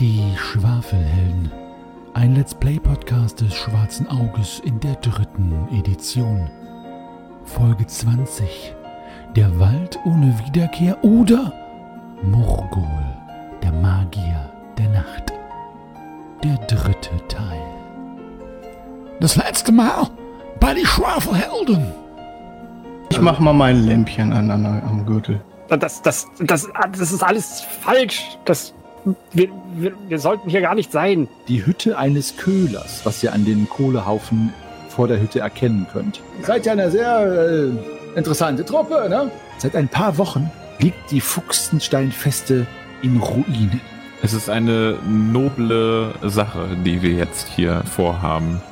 Die Schwafelhelden. Ein Let's Play-Podcast des Schwarzen Auges in der 3. Edition. Folge 20. Der Wald ohne Wiederkehr oder Morgul, der Magier der Nacht. Der 3. Teil. Das letzte Mal bei die Schwafelhelden. Ich mach mal mein Lämpchen am Gürtel. Das ist alles falsch. Wir sollten hier gar nicht sein. Die Hütte eines Köhlers, was ihr an den Kohlehaufen vor der Hütte erkennen könnt. Seid ja eine sehr interessante Truppe, ne? Seit ein paar Wochen liegt die Fuchsensteinfeste in Ruinen. Es ist eine noble Sache, die wir jetzt hier vorhaben.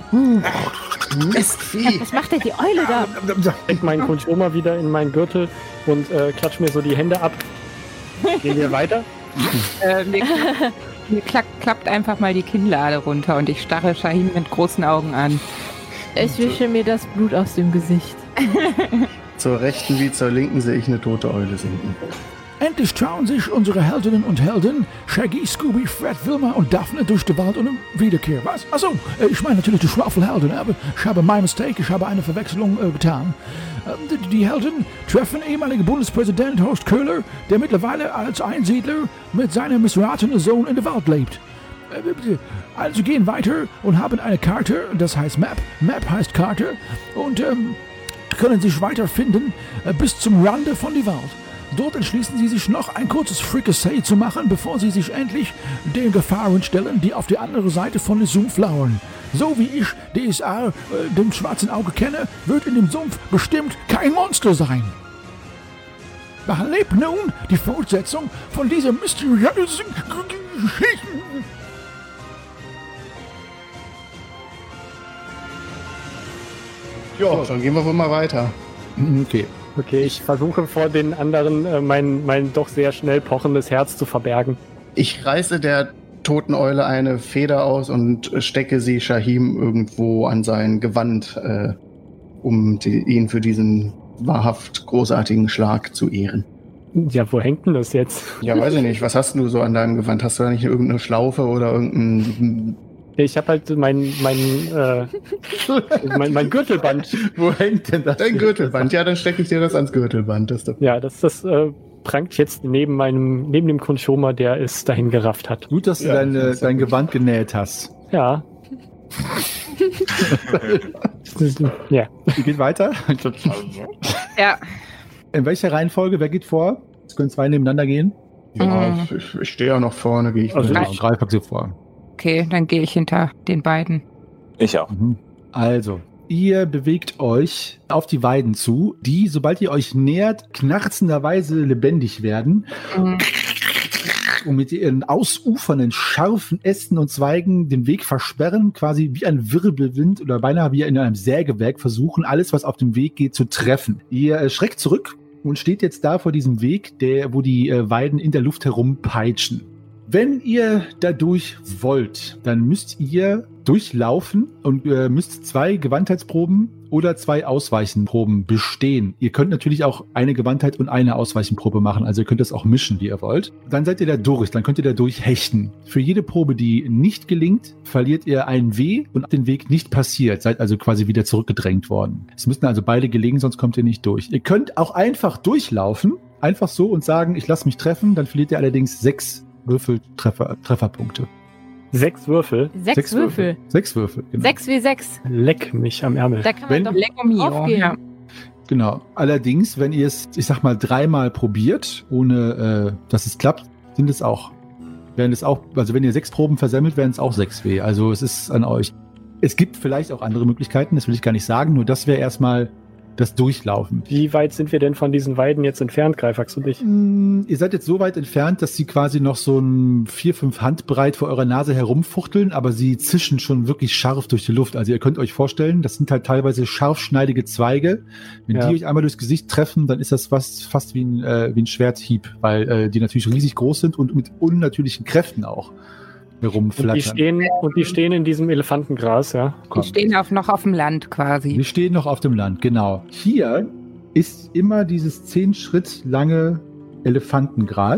Was macht denn die Eule da? Ich steck meinen Kunchoma wieder in meinen Gürtel und klatsch mir so die Hände ab. Gehen wir weiter? Mir klappt einfach mal die Kinnlade runter und ich starre Shahim mit großen Augen an. Ich wische mir das Blut aus dem Gesicht. Zur rechten wie zur linken sehe ich eine tote Eule sinken. Endlich trauen sich unsere Heldinnen und Helden, Shaggy, Scooby, Fred, Wilma und Daphne durch den Wald ohne Wiederkehr. Was? Achso, ich meine natürlich die Schwafelhelden, aber ich habe mein Mistake, ich habe eine Verwechslung getan. Die Helden treffen ehemaligen Bundespräsident Horst Köhler, der mittlerweile als Einsiedler mit seinem missratenen Sohn in der Wald lebt. Also gehen weiter und haben eine Karte, das heißt Map. Map heißt Karte und können sich weiterfinden bis zum Rande von die Wald. Dort entschließen sie sich noch ein kurzes Fricassee zu machen, bevor sie sich endlich den Gefahren stellen, die auf der anderen Seite von dem Sumpf lauern. So wie ich DSA, dem Schwarzen Auge kenne, wird in dem Sumpf bestimmt kein Monster sein. Da lebt nun die Fortsetzung von dieser mysteriösen Geschichte. Ja, dann gehen wir wohl mal weiter. Okay. Ich versuche vor den anderen mein doch sehr schnell pochendes Herz zu verbergen. Ich reiße der toten Eule eine Feder aus und stecke sie Shahim irgendwo an sein Gewand, um ihn für diesen wahrhaft großartigen Schlag zu ehren. Ja, wo hängt denn das jetzt? Ja, weiß ich nicht. Was hast du so an deinem Gewand? Hast du da nicht irgendeine Schlaufe oder irgendein... Ich habe halt mein Gürtelband. Wo hängt denn das? Dein Gürtelband. Ja, dann stecke ich dir das ans Gürtelband. Ja, das prangt jetzt neben dem Kunchoma, der es dahin gerafft hat. Gut, dass du dein Gewand genäht hast. Ja. Ja. Ihr geht weiter? Ja. In welcher Reihenfolge? Wer geht vor? Es können 2 nebeneinander gehen. Ja, ich stehe ja noch vorne, gehe ich. Also Genau, 3 packt ihr vor. Okay, dann gehe ich hinter den beiden. Ich auch. Also, ihr bewegt euch auf die Weiden zu, die, sobald ihr euch nähert, knarzenderweise lebendig werden und mit ihren ausufernden, scharfen Ästen und Zweigen den Weg versperren, quasi wie ein Wirbelwind oder beinahe wie in einem Sägewerk versuchen, alles, was auf dem Weg geht, zu treffen. Ihr schreckt zurück und steht jetzt da vor diesem Weg, wo die Weiden in der Luft herumpeitschen. Wenn ihr dadurch wollt, dann müsst ihr durchlaufen und müsst 2 Gewandheitsproben oder 2 Ausweichenproben bestehen. Ihr könnt natürlich auch eine Gewandheit und eine Ausweichenprobe machen, also ihr könnt das auch mischen, wie ihr wollt. Dann seid ihr da durch, dann könnt ihr da durchhechten. Für jede Probe, die nicht gelingt, verliert ihr einen W und den Weg nicht passiert, seid also quasi wieder zurückgedrängt worden. Es müssen also beide gelingen, sonst kommt ihr nicht durch. Ihr könnt auch einfach durchlaufen, einfach so und sagen, ich lasse mich treffen, dann verliert ihr allerdings 6 Trefferpunkte. 6 Würfel? 6 Würfel. 6 Würfel, genau. 6 wie 6. Leck mich am Ärmel. Da kann man doch aufgehen. Ja. Genau. Allerdings, wenn ihr es, ich sag mal, 3-mal probiert, ohne dass es klappt, sind es auch. Also wenn ihr 6 Proben versemmelt, wären es auch 6 W. Also es ist an euch. Es gibt vielleicht auch andere Möglichkeiten, das will ich gar nicht sagen, nur das wäre erstmal das Durchlaufen. Wie weit sind wir denn von diesen Weiden jetzt entfernt, Greifax und ich? Ihr seid jetzt so weit entfernt, dass sie quasi noch so ein 4-5 Handbreit vor eurer Nase herumfuchteln, aber sie zischen schon wirklich scharf durch die Luft. Also ihr könnt euch vorstellen, das sind halt teilweise scharfschneidige Zweige. Wenn die euch einmal durchs Gesicht treffen, dann ist das fast wie ein Schwerthieb, weil die natürlich riesig groß sind und mit unnatürlichen Kräften auch herumflattern. Und die stehen in diesem Elefantengras, ja? Die stehen noch auf dem Land quasi. Die stehen noch auf dem Land, genau. Hier ist immer dieses 10 Schritt lange Elefantengras.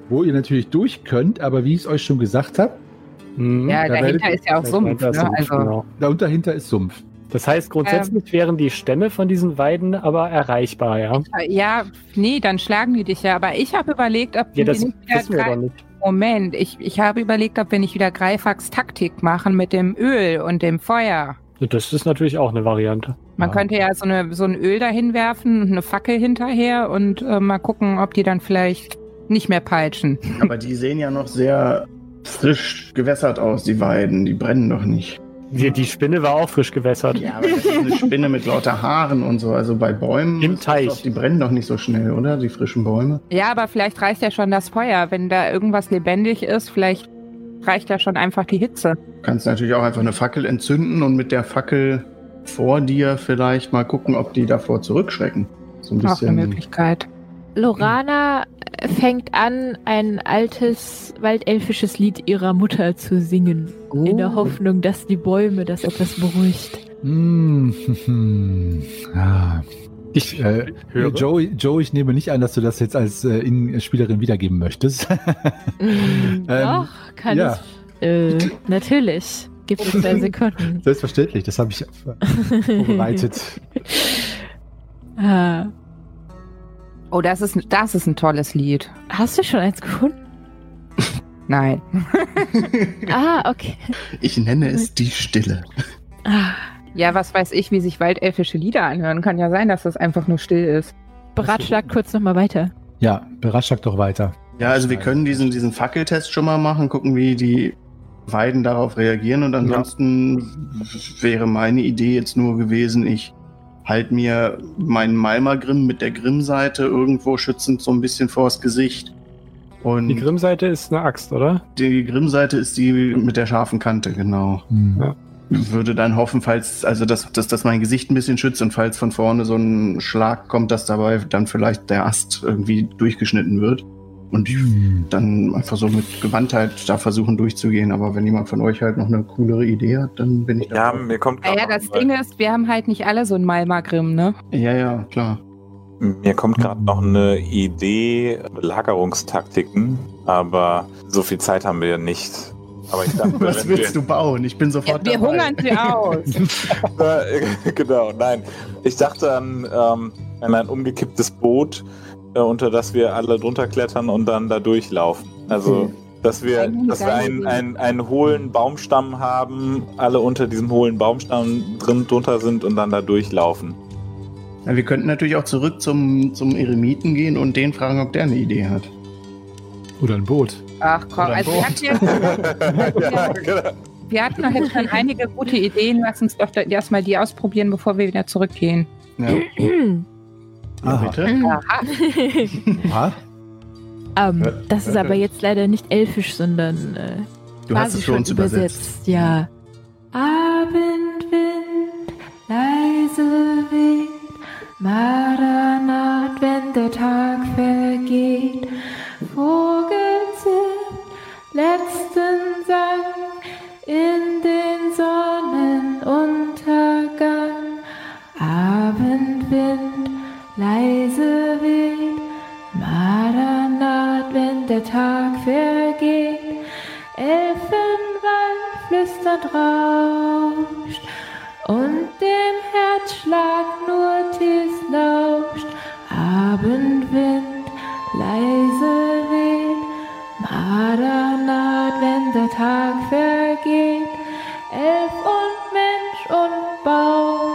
wo ihr natürlich durch könnt, aber wie ich es euch schon gesagt habe, Ja, da dahinter ist ja auch Sumpf. Das Ne? Also, genau. dahinter ist Sumpf. Das heißt, grundsätzlich wären die Stämme von diesen Weiden aber erreichbar, ja? ja, nee, dann schlagen die dich ja. Aber ich habe überlegt, ob Ja, wir das nicht wissen wir wieder doch nicht. Moment, ich habe überlegt, ob wir nicht wieder Greifax Taktik machen mit dem Öl und dem Feuer. Das ist natürlich auch eine Variante. Man könnte ja so ein Öl dahin werfen und eine Fackel hinterher und mal gucken, ob die dann vielleicht nicht mehr peitschen. Aber die sehen ja noch sehr frisch gewässert aus, die Weiden. Die brennen doch nicht. Die Spinne war auch frisch gewässert. Ja, aber das ist eine Spinne mit lauter Haaren und so. Also bei Bäumen, Im ist das Teich. Doch, die brennen doch nicht so schnell, oder? Die frischen Bäume. Ja, aber vielleicht reicht ja schon das Feuer. Wenn da irgendwas lebendig ist, vielleicht reicht ja schon einfach die Hitze. Du kannst natürlich auch einfach eine Fackel entzünden und mit der Fackel vor dir vielleicht mal gucken, ob die davor zurückschrecken. So ein Auch eine bisschen. Möglichkeit. Lorana fängt an, ein altes waldelfisches Lied ihrer Mutter zu singen. In der Hoffnung, dass die Bäume das etwas beruhigt. Ja. Ich höre. Joe, ich nehme nicht an, dass du das jetzt als Spielerin wiedergeben möchtest. Doch, kann ja. ich. Natürlich. Gib mir 2 Sekunden. Selbstverständlich, das habe ich vorbereitet. Ah. Oh, das ist ein tolles Lied. Hast du schon eins gefunden? Nein. Okay. Ich nenne es die Stille. Ah. Ja, was weiß ich, wie sich waldelfische Lieder anhören. Kann ja sein, dass das einfach nur still ist. Beratschlagt kurz nochmal weiter. Ja, beratschlag doch weiter. Ja, also wir können diesen Fackeltest schon mal machen, gucken, wie die Weiden darauf reagieren. Und ansonsten wäre meine Idee jetzt nur gewesen, ich halte mir meinen Malmagrim mit der Grimmseite irgendwo schützend so ein bisschen vors Gesicht. Und Die Grimmseite ist eine Axt, oder? die Grimmseite ist die mit der scharfen Kante, genau. Ja. Würde dann hoffen, falls, also dass das mein Gesicht ein bisschen schützt und falls von vorne so ein Schlag kommt, dass dabei dann vielleicht der Ast irgendwie durchgeschnitten wird. Und dann einfach so mit Gewandtheit da versuchen durchzugehen. Aber wenn jemand von euch halt noch eine coolere Idee hat, dann bin ich Ja, dabei. mir kommt Ja, das Ding ist, wir haben halt nicht alle so einen Malmagrim, ne? Ja, klar. Mir kommt gerade noch eine Idee, Belagerungstaktiken, aber so viel Zeit haben wir ja nicht. Aber ich dachte, Was willst du bauen? Ich bin sofort Wir dabei. hungern sie aus. Genau, nein. Ich dachte an ein umgekipptes Boot, unter das wir alle drunter klettern und dann da durchlaufen. Also, dass wir einen hohlen Baumstamm haben, alle unter diesem hohlen Baumstamm drunter sind und dann da durchlaufen. Ja, wir könnten natürlich auch zurück zum Eremiten gehen und den fragen, ob der eine Idee hat. Oder ein Boot. Ach komm, Oder ein also wir hatten doch jetzt schon einige gute Ideen. Lass uns doch erstmal die ausprobieren, bevor wir wieder zurückgehen. Ja, ja bitte. Aha. Das ist aber jetzt leider nicht elfisch, sondern Du hast es für uns übersetzt. Ja. Abendwind, leise Wind, Maranat, wenn der Tag vergeht, Vogelzip, letzten Sang, in den Sonnenuntergang, Abendwind, leise Wind, Maranat, wenn der Tag vergeht, Elfenwald flüsternd rauscht und dem Herzschlag nur tief lauscht, Abendwind, leise weht, Maranat, wenn der Tag vergeht, Elf und Mensch und Baum,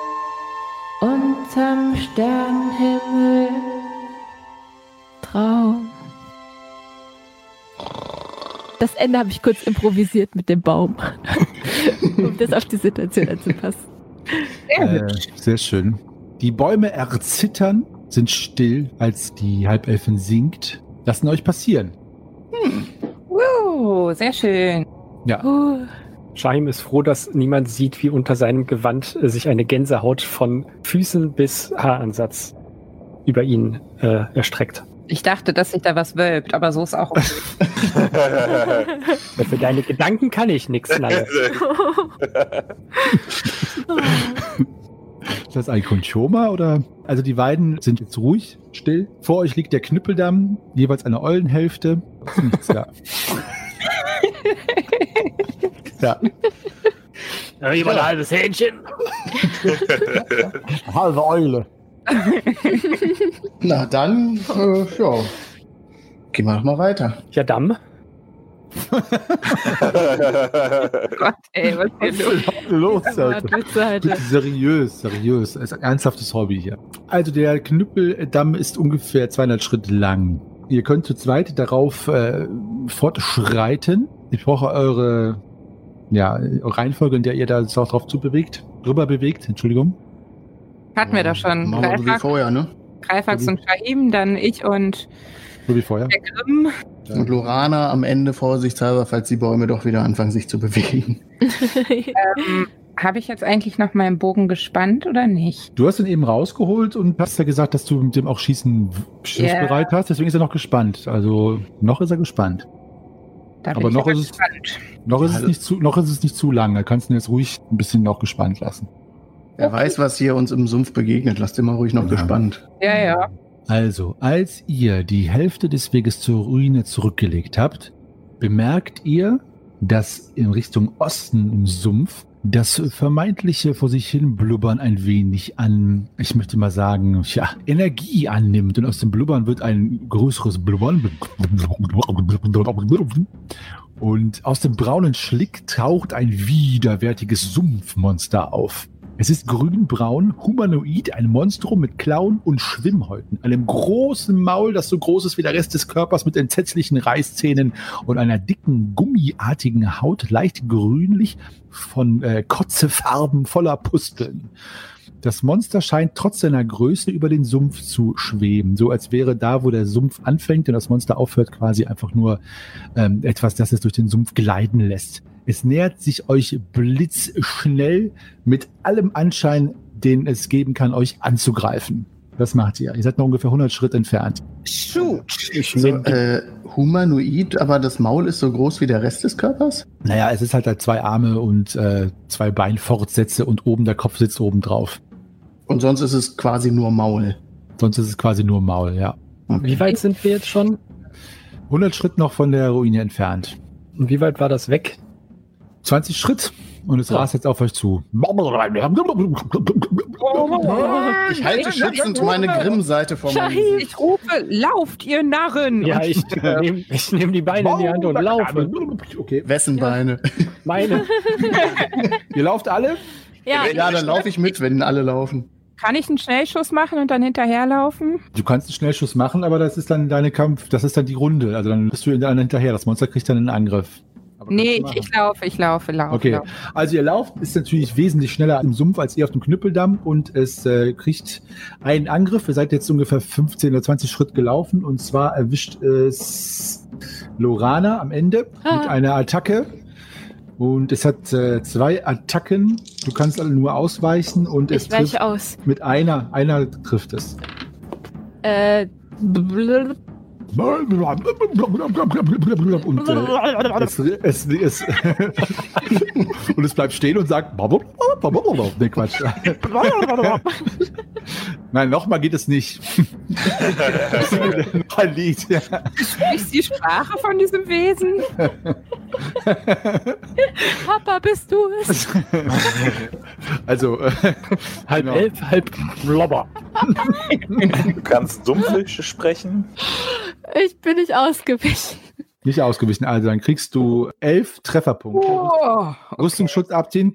unterm Sternenhimmel Traum. Das Ende habe ich kurz improvisiert mit dem Baum, um das auf die Situation anzupassen. Sehr schön. Die Bäume erzittern, sind still, als die Halbelfin singt. Lassen euch passieren. Sehr schön. Ja. Shahim ist froh, dass niemand sieht, wie unter seinem Gewand sich eine Gänsehaut von Füßen bis Haaransatz über ihn erstreckt. Ich dachte, dass sich da was wölbt, aber so ist auch okay. Für deine Gedanken kann ich nichts, Nalle. Ist das ein Konchoma oder? Also die Weiden sind jetzt ruhig, still. Vor euch liegt der Knüppeldamm, jeweils eine Eulenhälfte. Nichts, ja. Ja. Jemand ein halbes Hähnchen. Halbe Eule. Na dann, ja. Gehen wir doch mal weiter. Ja, Damm. Gott, ey, was ist denn los? Los, Alter. Bitte seriös. Das ist ein ernsthaftes Hobby hier. Also der Knüppeldamm ist ungefähr 200 Schritt lang. Ihr könnt zu zweit darauf fortschreiten. Ich brauche eure Reihenfolge, in der ihr da drauf rüber bewegt. Entschuldigung. Hatten wir doch schon. Machen wir so wie vorher, ne? Greifax und Shahim, dann ich und So wie vorher. der Grimm. Und Lorana am Ende vorsichtshalber, falls die Bäume doch wieder anfangen, sich zu bewegen. Habe ich jetzt eigentlich noch meinen Bogen gespannt oder nicht? Du hast ihn eben rausgeholt und hast ja gesagt, dass du mit dem auch Schießen bereit hast. Deswegen ist er noch gespannt. Also noch ist er gespannt. Da Aber bin ich noch aber ist es- gespannt. Noch ist es nicht zu lang. Da kannst du ihn jetzt ruhig ein bisschen noch gespannt lassen. Wer weiß, was hier uns im Sumpf begegnet. Lasst immer ruhig noch Ja. gespannt. Ja. Also, als ihr die Hälfte des Weges zur Ruine zurückgelegt habt, bemerkt ihr, dass in Richtung Osten im Sumpf das vermeintliche vor sich hin Blubbern ein wenig an, ich möchte mal sagen, Energie annimmt. Und aus dem Blubbern wird ein größeres Blubbern. Und aus dem braunen Schlick taucht ein widerwärtiges Sumpfmonster auf. Es ist grünbraun, humanoid, ein Monstrum mit Klauen und Schwimmhäuten, einem großen Maul, das so groß ist wie der Rest des Körpers, mit entsetzlichen Reißzähnen und einer dicken, gummiartigen Haut, leicht grünlich, von Kotzefarben voller Pusteln. Das Monster scheint trotz seiner Größe über den Sumpf zu schweben, so als wäre da, wo der Sumpf anfängt und das Monster aufhört, quasi einfach nur etwas, das es durch den Sumpf gleiten lässt. Es nähert sich euch blitzschnell mit allem Anschein, den es geben kann, euch anzugreifen. Was macht ihr? Ihr seid noch ungefähr 100 Schritt entfernt. Shoot. So, humanoid, aber das Maul ist so groß wie der Rest des Körpers? Naja, es ist halt 2 Arme und 2 Beinfortsätze und oben der Kopf sitzt oben drauf. Und sonst ist es quasi nur Maul. Sonst ist es quasi nur Maul, ja. Okay. Wie weit sind wir jetzt schon? 100 Schritt noch von der Ruine entfernt. Und wie weit war das weg? 20 Schritt und es rast jetzt auf euch zu. Ich halte schützend meine Grimm-Seite vor meinem Shahim. Gesicht. Ich rufe, lauft, ihr Narren! Ja, Und ich nehm die Beine in die Hand und laufe. Okay. Wessen Beine? Meine. Ihr lauft alle? Ja, Ja, dann laufe ich mit, wenn alle laufen. kann ich einen Schnellschuss machen und dann hinterherlaufen? Du kannst einen Schnellschuss machen, aber das ist dann das ist dann die Runde. Also dann bist du dann hinterher. Das Monster kriegt dann einen Angriff. Aber Nee, kannst du ich laufe. Okay, also ihr lauft, ist natürlich wesentlich schneller im Sumpf als ihr auf dem Knüppeldamm und es kriegt einen Angriff. Ihr seid jetzt ungefähr 15 oder 20 Schritt gelaufen und zwar erwischt es Lorana am Ende mit einer Attacke. Und es hat 2 Attacken. Du kannst alle nur ausweichen und es ich weiche trifft aus. mit einer trifft es. Blub. Und und es bleibt stehen und sagt nee, Quatsch. Nein, nochmal geht es nicht. Noch ein Lied. Ja. Ist die Sprache von diesem Wesen? Papa, bist du es? Also Halb genau. elf, halb Blobber. Du kannst Sumpfisch sprechen. Ich bin nicht ausgewichen. Nicht ausgewichen. Also dann kriegst du 11 Trefferpunkte. Oh, Rüstungsschutz abziehen.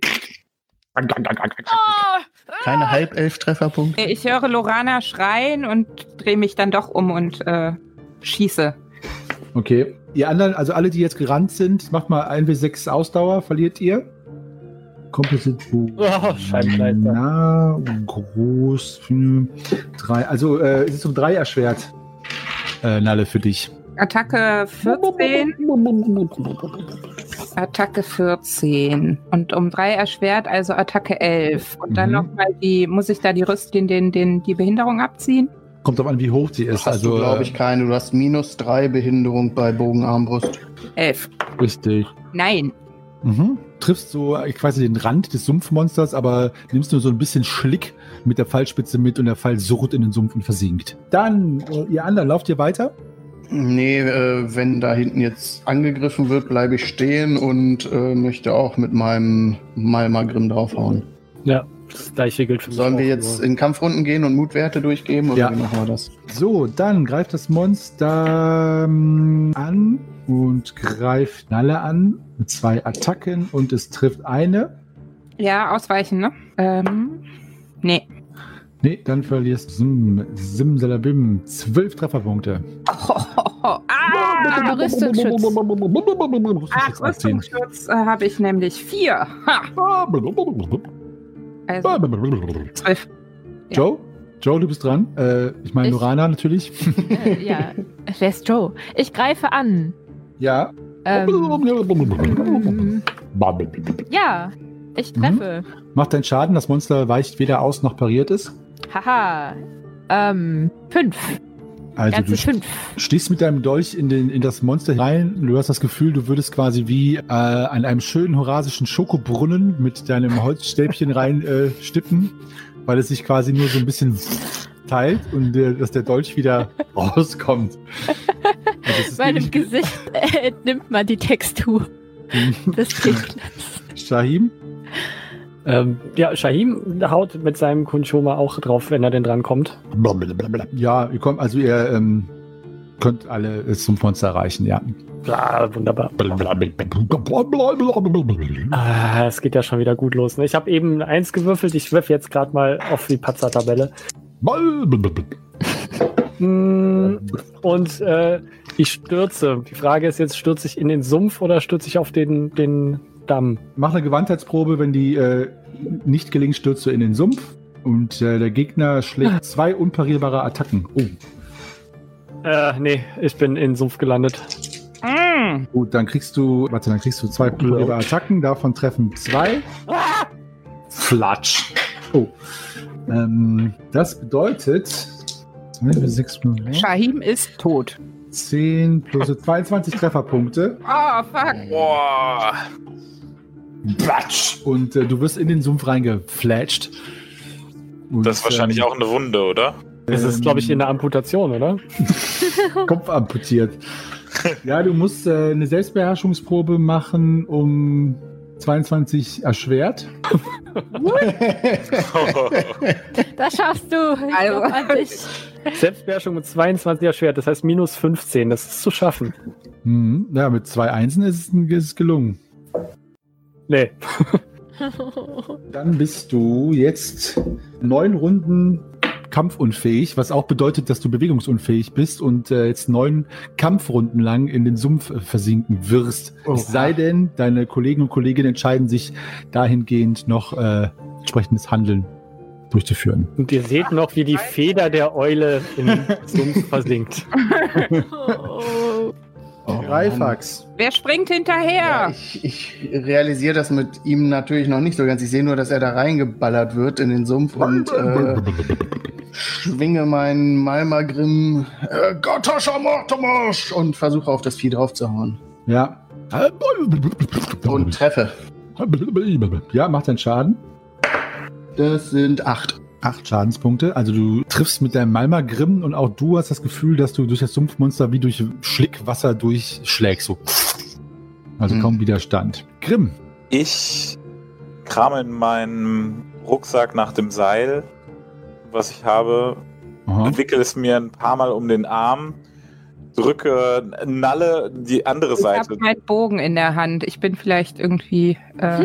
Keine Halb-11-Trefferpunkte. ich höre Lorana schreien und drehe mich dann doch um und schieße. Okay. Ihr anderen, also alle, die jetzt gerannt sind, macht mal 1W6 Ausdauer, verliert ihr. Composite Scheibenkleister. Na, groß. 3. Also es ist um 3 erschwert. Nalle für dich. Attacke 14. Attacke 14. Und um 3 erschwert, also Attacke 11. Und dann nochmal muss ich da die die Behinderung abziehen? Kommt drauf an, wie hoch sie ist. Hast du, glaube ich, keine. Du hast -3 Behinderung bei Bogenarmbrust. 11. Richtig. Nein. Mhm. triffst so quasi den Rand des Sumpfmonsters, aber nimmst nur so ein bisschen Schlick mit der Pfeilspitze mit und der Pfeil surrt in den Sumpf und versinkt. Dann, ihr anderen, lauft ihr weiter? Nee, wenn da hinten jetzt angegriffen wird, bleibe ich stehen und möchte auch mit meinem Malmagrim draufhauen. Ja, das gleiche gilt für mich. Sollen wir auch, jetzt nur. in Kampfrunden gehen und Mutwerte durchgeben oder Ja. wie machen wir das? So, dann greift das Monster an und greift Nalle an mit 2 Attacken und es trifft eine. Ja, ausweichen, ne? Nee. Nee, dann verlierst du Simsalabim 12 Trefferpunkte. Ah, Rüstungsschutz. Ach, Rüstungsschutz habe ich nämlich 4. Ha. Also 12. Joe? Joe, du bist dran. Ich meine Ich- Lorana natürlich. Ja, wer ist Joe? Ich greife an. Ja. Ja, ich treffe. Macht deinen Schaden, das Monster weicht weder aus noch pariert es. Haha. 5. Also Ganze du 5. stehst mit deinem Dolch in das Monster rein. Du hast das Gefühl, du würdest quasi wie an einem schönen horasischen Schokobrunnen mit deinem Holzstäbchen rein stippen, weil es sich quasi nur so ein bisschen teilt und dass der Dolch wieder rauskommt. Und das ist Meinem nämlich- Gesicht entnimmt man die Textur des Gegners. Shahim? Ja, Shahim haut mit seinem Kunchoma auch drauf, wenn er denn dran kommt. Ja, ihr könnt alle das Sumpfmonster erreichen, ja. Ja, wunderbar. Es geht ja schon wieder gut los. Ne? Ich habe eben 1 gewürfelt. Ich wirf jetzt gerade mal auf die Patzer-Tabelle. Und ich stürze. Die Frage ist jetzt, stürze ich in den Sumpf oder stürze ich auf den Damm? Mach eine Gewandheitsprobe, wenn die nicht gelingt, stürzt du in den Sumpf. Und der Gegner schlägt 2 unparierbare Attacken. Oh. Nee, ich bin in den Sumpf gelandet. Gut, dann kriegst du 2 unparierbare Attacken, davon treffen 2. Flatsch. Oh. Das bedeutet 6 Shahim ist tot. 10 plus 22 Trefferpunkte. Oh, fuck. Boah. Batsch. Und du wirst in den Sumpf reingeflatscht. Und, Das ist wahrscheinlich auch eine Wunde, oder? Das ist, glaube ich, in der Amputation, oder? Kopf amputiert. Ja, du musst eine Selbstbeherrschungsprobe machen, um 22 erschwert. Das schaffst du. Ich Also- glaub an dich. Selbstbeherrschung mit 22 erschwert, das heißt minus 15. Das ist zu schaffen. Ja, mit 2 Einsen ist es gelungen. Nee. Dann bist du jetzt 9 Runden kampfunfähig, was auch bedeutet, dass du bewegungsunfähig bist und jetzt 9 Kampfrunden lang in den Sumpf versinken wirst. Oh. Es sei denn, deine Kollegen und Kolleginnen entscheiden sich dahingehend noch entsprechendes Handeln durchzuführen. Und ihr seht noch, wie die Feder der Eule im Sumpf versinkt. Greifax. Wer springt Ja, hinterher? ich realisiere das mit ihm natürlich noch nicht so ganz. Ich sehe nur, dass er da reingeballert wird in den Sumpf und schwinge meinen Malmagrim Gottascher Mortimus und versuche auf das Vieh draufzuhauen. Ja. Und treffe. Ja, macht deinen Schaden. Das sind 8. 8 Schadenspunkte. Also du triffst mit deinem Malmagrim und auch du hast das Gefühl, dass du durch das Sumpfmonster wie durch Schlickwasser durchschlägst. So. Also kaum Widerstand. Grimm. Ich krame in meinem Rucksack nach dem Seil, was ich habe, Aha. wickel es mir ein paar Mal um den Arm, drücke Nalle die andere Ich habe Seite. meinen Bogen in der Hand. Ich bin vielleicht irgendwie.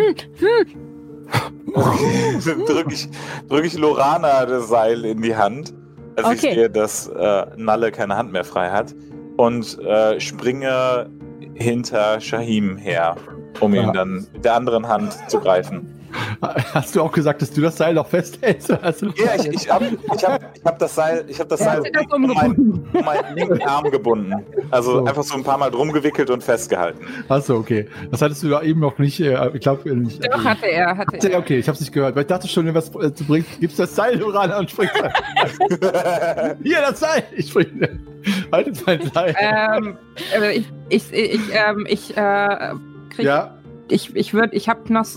drück ich Lorana das Seil in die Hand, als ich Okay. sehe, dass Nalle keine Hand mehr frei hat, und springe hinter Shahim her, um Ja. ihn dann mit der anderen Hand zu greifen. Hast du auch gesagt, dass du das Seil noch festhältst? Also, Ja, ich hab das Seil, hast du das um meinen linken Arm gebunden. Also So. einfach so ein paar Mal drum gewickelt und festgehalten. Achso, okay. Das hattest du da eben noch nicht, ich glaube nicht. Doch, hatte er. Ja, okay, ich hab's nicht gehört, weil ich dachte schon, wenn was du bringst, gibst das Seil Lorana und springst. Hier, das Seil! Ich springe. Haltet mein Seil. Ich krieg Ja, Ich habe noch,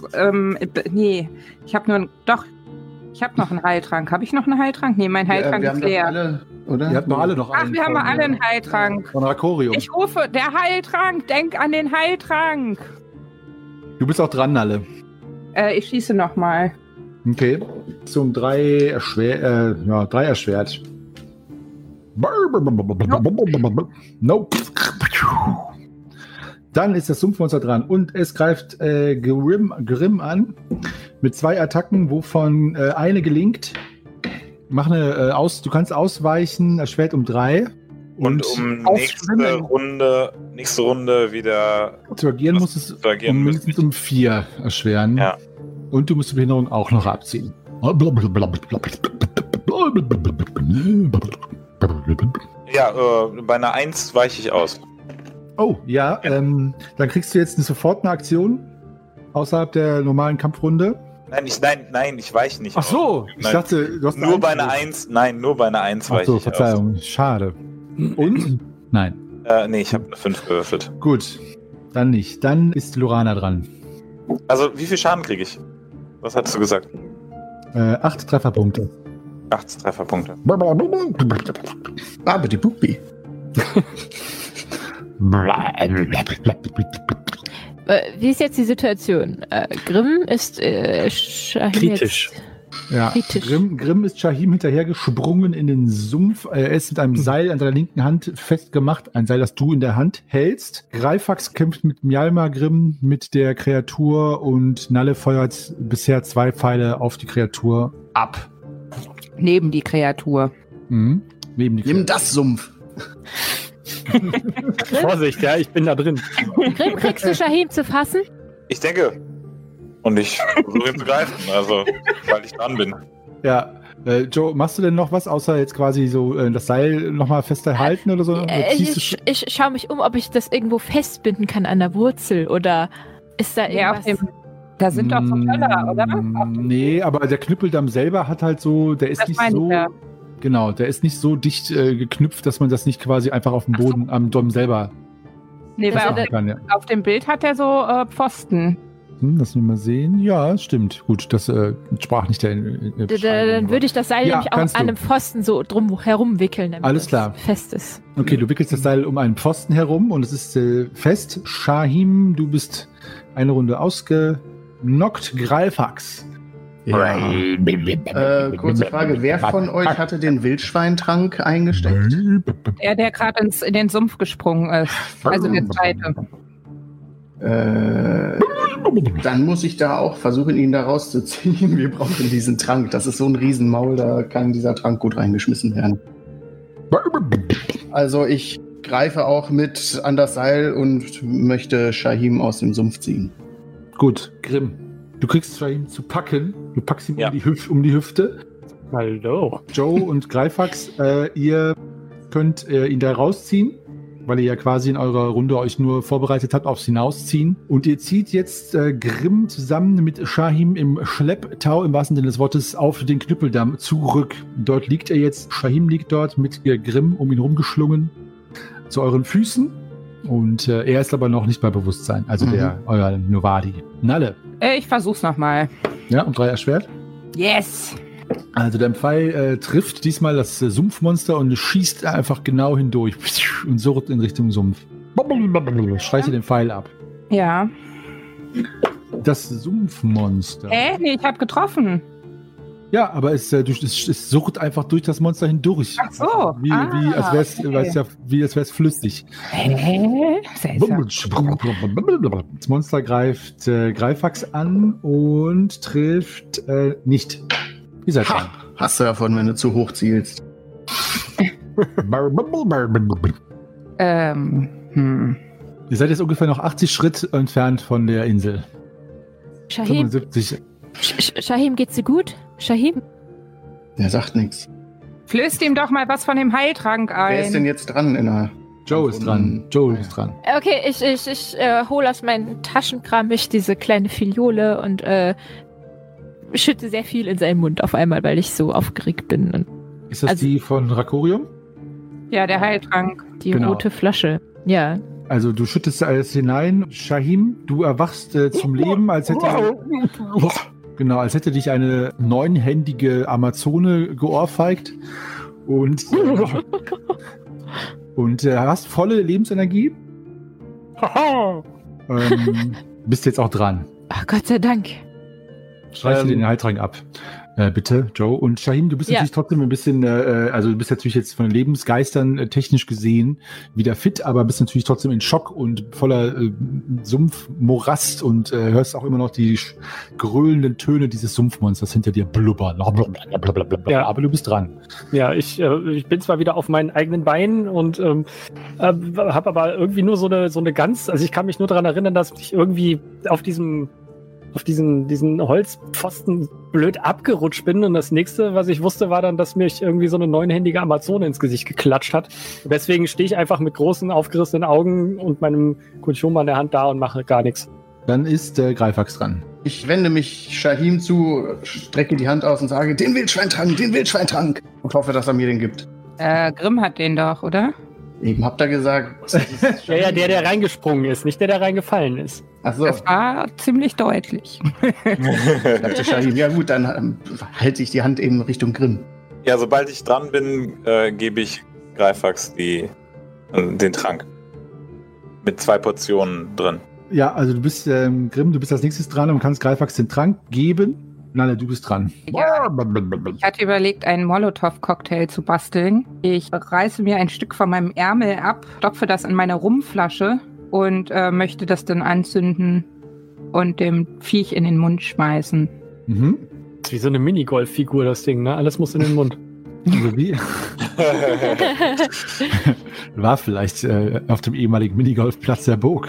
ich habe noch einen Heiltrank. Habe ich noch einen Heiltrank? Nee, mein Heiltrank ist leer. Alle, oder? Ihr habt noch alle noch einen. Ach, wir haben alle einen Heiltrank. Von Rakorium. Ich rufe, der Heiltrank, denk an den Heiltrank. Du bist auch dran, Nalle. Ich schieße nochmal. Okay. Zum 3 erschwert. Nope. Dann ist das Sumpfmonster dran und es greift Grimm an mit 2 Attacken, wovon eine gelingt. Du kannst ausweichen, erschwert um 3. Und um nächste Runde wieder zu agieren muss es mindestens um 4 erschweren. Ja. Und du musst die Behinderung auch noch abziehen. Ja, bei einer 1 weiche ich aus. Oh, ja, dann kriegst du jetzt sofort eine Aktion außerhalb der normalen Kampfrunde. Nein, ich weiche nicht Ach so, ich dachte, du hast nur bei einer 1. Nein, nur bei einer 1 weiche ich aus. Verzeihung, schade. Und? Nein. Nee, ich habe eine 5 gewürfelt. Gut, dann nicht. Dann ist Lorana dran. Also, wie viel Schaden kriege ich? Was hattest du gesagt? 8 Trefferpunkte. 8 Trefferpunkte. Aber die Bubi. Wie ist jetzt die Situation? Grimm ist Shahim kritisch. Ja, kritisch. Grimm ist Shahim hinterhergesprungen in den Sumpf. Er ist mit einem Seil an seiner linken Hand festgemacht. Ein Seil, das du in der Hand hältst. Greifax kämpft mit Mjalmar Grimm, mit der Kreatur, und Nalle feuert bisher 2 Pfeile auf die Kreatur ab. Neben die Kreatur. Mhm. Nimm das Sumpf. Vorsicht, ja, ich bin da drin. Grimm, kriegst du Shahim zu fassen? Ich denke. Und ich versuche ihn zu greifen, also, weil ich dran bin. Ja, Joe, machst du denn noch was, außer jetzt quasi so das Seil nochmal fester halten oder so? Ich schaue mich um, ob ich das irgendwo festbinden kann an der Wurzel, oder ist da irgendwas? Da sind doch so Köller, oder? Nee, aber der Knüppeldamm selber hat halt so, der ist Das nicht meine so... ich ja. Genau, der ist nicht so dicht geknüpft, dass man das nicht quasi einfach auf dem Boden am Damm selber Nee, weil kann. Ja. auf dem Bild hat er so Pfosten. Lass mich mal sehen. Ja, stimmt. Gut, das sprach nicht der Dann würde ich das Seil nämlich auch an einem Pfosten so drum herum wickeln, damit alles klar. Fest ist. Okay, du wickelst das Seil um einen Pfosten herum und es ist fest. Shahim, du bist eine Runde ausgenockt. Greifax. Ja. Kurze Frage, wer von euch hatte den Wildschweintrank eingesteckt? Der gerade in den Sumpf gesprungen ist. Also der zweite. Dann muss ich da auch versuchen, ihn da rauszuziehen. Wir brauchen diesen Trank. Das ist so ein Riesenmaul, da kann dieser Trank gut reingeschmissen werden. Also ich greife auch mit an das Seil und möchte Shahim aus dem Sumpf ziehen. Gut, Grimm. Du kriegst Shahim zu packen. Du packst ihn um die Hüfte. Hallo. Joe und Greifax, ihr könnt ihn da rausziehen, weil ihr ja quasi in eurer Runde euch nur vorbereitet habt aufs Hinausziehen. Und ihr zieht jetzt Grimm zusammen mit Shahim im Schlepptau, im wahrsten Sinne des Wortes, auf den Knüppeldamm zurück. Dort liegt er jetzt. Shahim liegt dort mit Grimm um ihn rumgeschlungen zu euren Füßen. Und er ist aber noch nicht bei Bewusstsein, also euer Novadi. Nalle. Ich versuch's nochmal. Ja, um 3 erschwert. Yes! Also dein Pfeil trifft diesmal das Sumpfmonster und schießt einfach genau hindurch und surrt in Richtung Sumpf. Streiche den Pfeil ab. Ja. Das Sumpfmonster. Nee, ich habe getroffen. Ja, aber es surrt einfach durch das Monster hindurch. Ach so. Wie als wär's flüssig. Seltsam. Das Monster greift Greifax an und trifft nicht. Ihr seid dran. Hast du davon, wenn du zu hoch zielst. Ihr seid jetzt ungefähr noch 80 Schritt entfernt von der Insel. Shahim, 75. Shahim, geht's dir gut? Shahim? Der sagt nichts. Flößt ihm doch mal was von dem Heiltrank ein. Wer ist denn jetzt dran in der... Joe ist dran. Okay, ich hole aus meinem Taschenkram diese kleine Filiole und schütte sehr viel in seinen Mund auf einmal, weil ich so aufgeregt bin. Und ist das die von Rakorium? Ja, der Heiltrank. Die rote Flasche. Ja. Also du schüttest alles hinein. Shahim, du erwachst zum Leben, als hätte dich eine 9-händige Amazone geohrfeigt und hast volle Lebensenergie. Bist jetzt auch dran. Ach, Gott sei Dank. Streich dir den Heiltrank ab. Bitte, Joe. Und Shahim, du bist natürlich trotzdem ein bisschen, also du bist natürlich jetzt von den Lebensgeistern technisch gesehen wieder fit, aber bist natürlich trotzdem in Schock und voller Sumpfmorast und hörst auch immer noch die gröhlenden Töne dieses Sumpfmonsters hinter dir blubbern. Ja. Aber du bist dran. Ja, ich bin zwar wieder auf meinen eigenen Beinen und habe aber irgendwie nur so eine ganz, also ich kann mich nur daran erinnern, dass ich irgendwie auf diesen Holzpfosten blöd abgerutscht bin und das nächste, was ich wusste, war dann, dass mich irgendwie so eine 9-händige Amazone ins Gesicht geklatscht hat. Und deswegen stehe ich einfach mit großen, aufgerissenen Augen und meinem Kunchoma in der Hand da und mache gar nichts. Dann ist Greifax dran. Ich wende mich Shahim zu, strecke die Hand aus und sage, den Wildschweintrank und hoffe, dass er mir den gibt. Grimm hat den doch, oder? Eben habt ihr gesagt. Ja, der reingesprungen ist, nicht der reingefallen ist. Ach so. Das war ziemlich deutlich. Dachte Shahim, ja gut, dann halte ich die Hand eben Richtung Grimm. Ja, sobald ich dran bin, gebe ich Greifax den Trank. Mit 2 Portionen drin. Ja, also du bist, Grimm, du bist als nächstes dran und kannst Greifax den Trank geben. Nein, du bist dran. Ja. Ich hatte überlegt, einen Molotow-Cocktail zu basteln. Ich reiße mir ein Stück von meinem Ärmel ab, stopfe das in meine Rumflasche und möchte das dann anzünden und dem Viech in den Mund schmeißen. Mhm. Das ist wie so eine Minigolf-Figur, das Ding, ne? Alles muss in den Mund. Also wie? War vielleicht auf dem ehemaligen Minigolfplatz der Burg.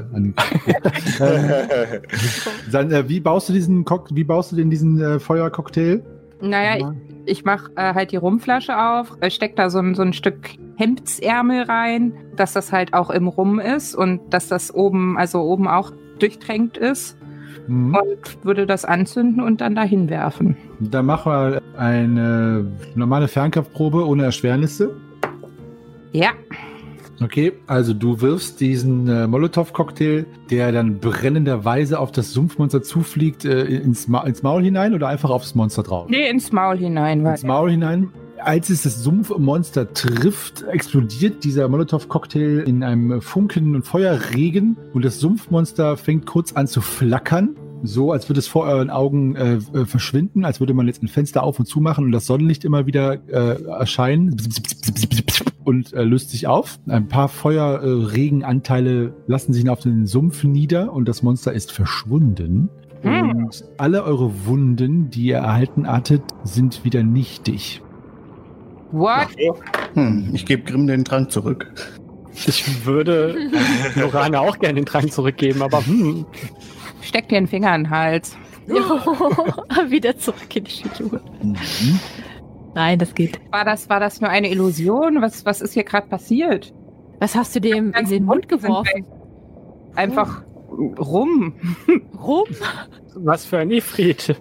Dann, wie baust du denn diesen Feuercocktail? Naja, ich mache halt die Rumflasche auf, steck da so ein Stück Hemdsärmel rein, dass das halt auch im Rum ist und dass das oben auch durchtränkt ist. Und würde das anzünden und dann dahin werfen. Dann mach mal eine normale Fernkampfprobe ohne Erschwernisse. Ja. Okay, also du wirfst diesen Molotow-Cocktail, der dann brennenderweise auf das Sumpfmonster zufliegt, ins Maul hinein oder einfach aufs Monster drauf? Nee, ins Maul hinein. Ins Maul hinein. Als es das Sumpfmonster trifft, explodiert dieser Molotow-Cocktail in einem Funken- und Feuerregen und das Sumpfmonster fängt kurz an zu flackern, so als würde es vor euren Augen verschwinden, als würde man jetzt ein Fenster auf und zu machen und das Sonnenlicht immer wieder erscheinen und löst sich auf. Ein paar Feuerregenanteile lassen sich auf den Sumpf nieder und das Monster ist verschwunden. Und alle eure Wunden, die ihr erhalten hattet, sind wieder nichtig. What? Ich gebe Grimm den Trank zurück. Ich würde Lorane auch gerne den Trank zurückgeben, aber Steck dir einen Finger in den Hals. Wieder zurück in die Schule. Nein, das geht. War das nur eine Illusion? Was ist hier gerade passiert? Was hast du dem in den Mund geworfen? Einfach rum. Rum? Was für ein Ifrit.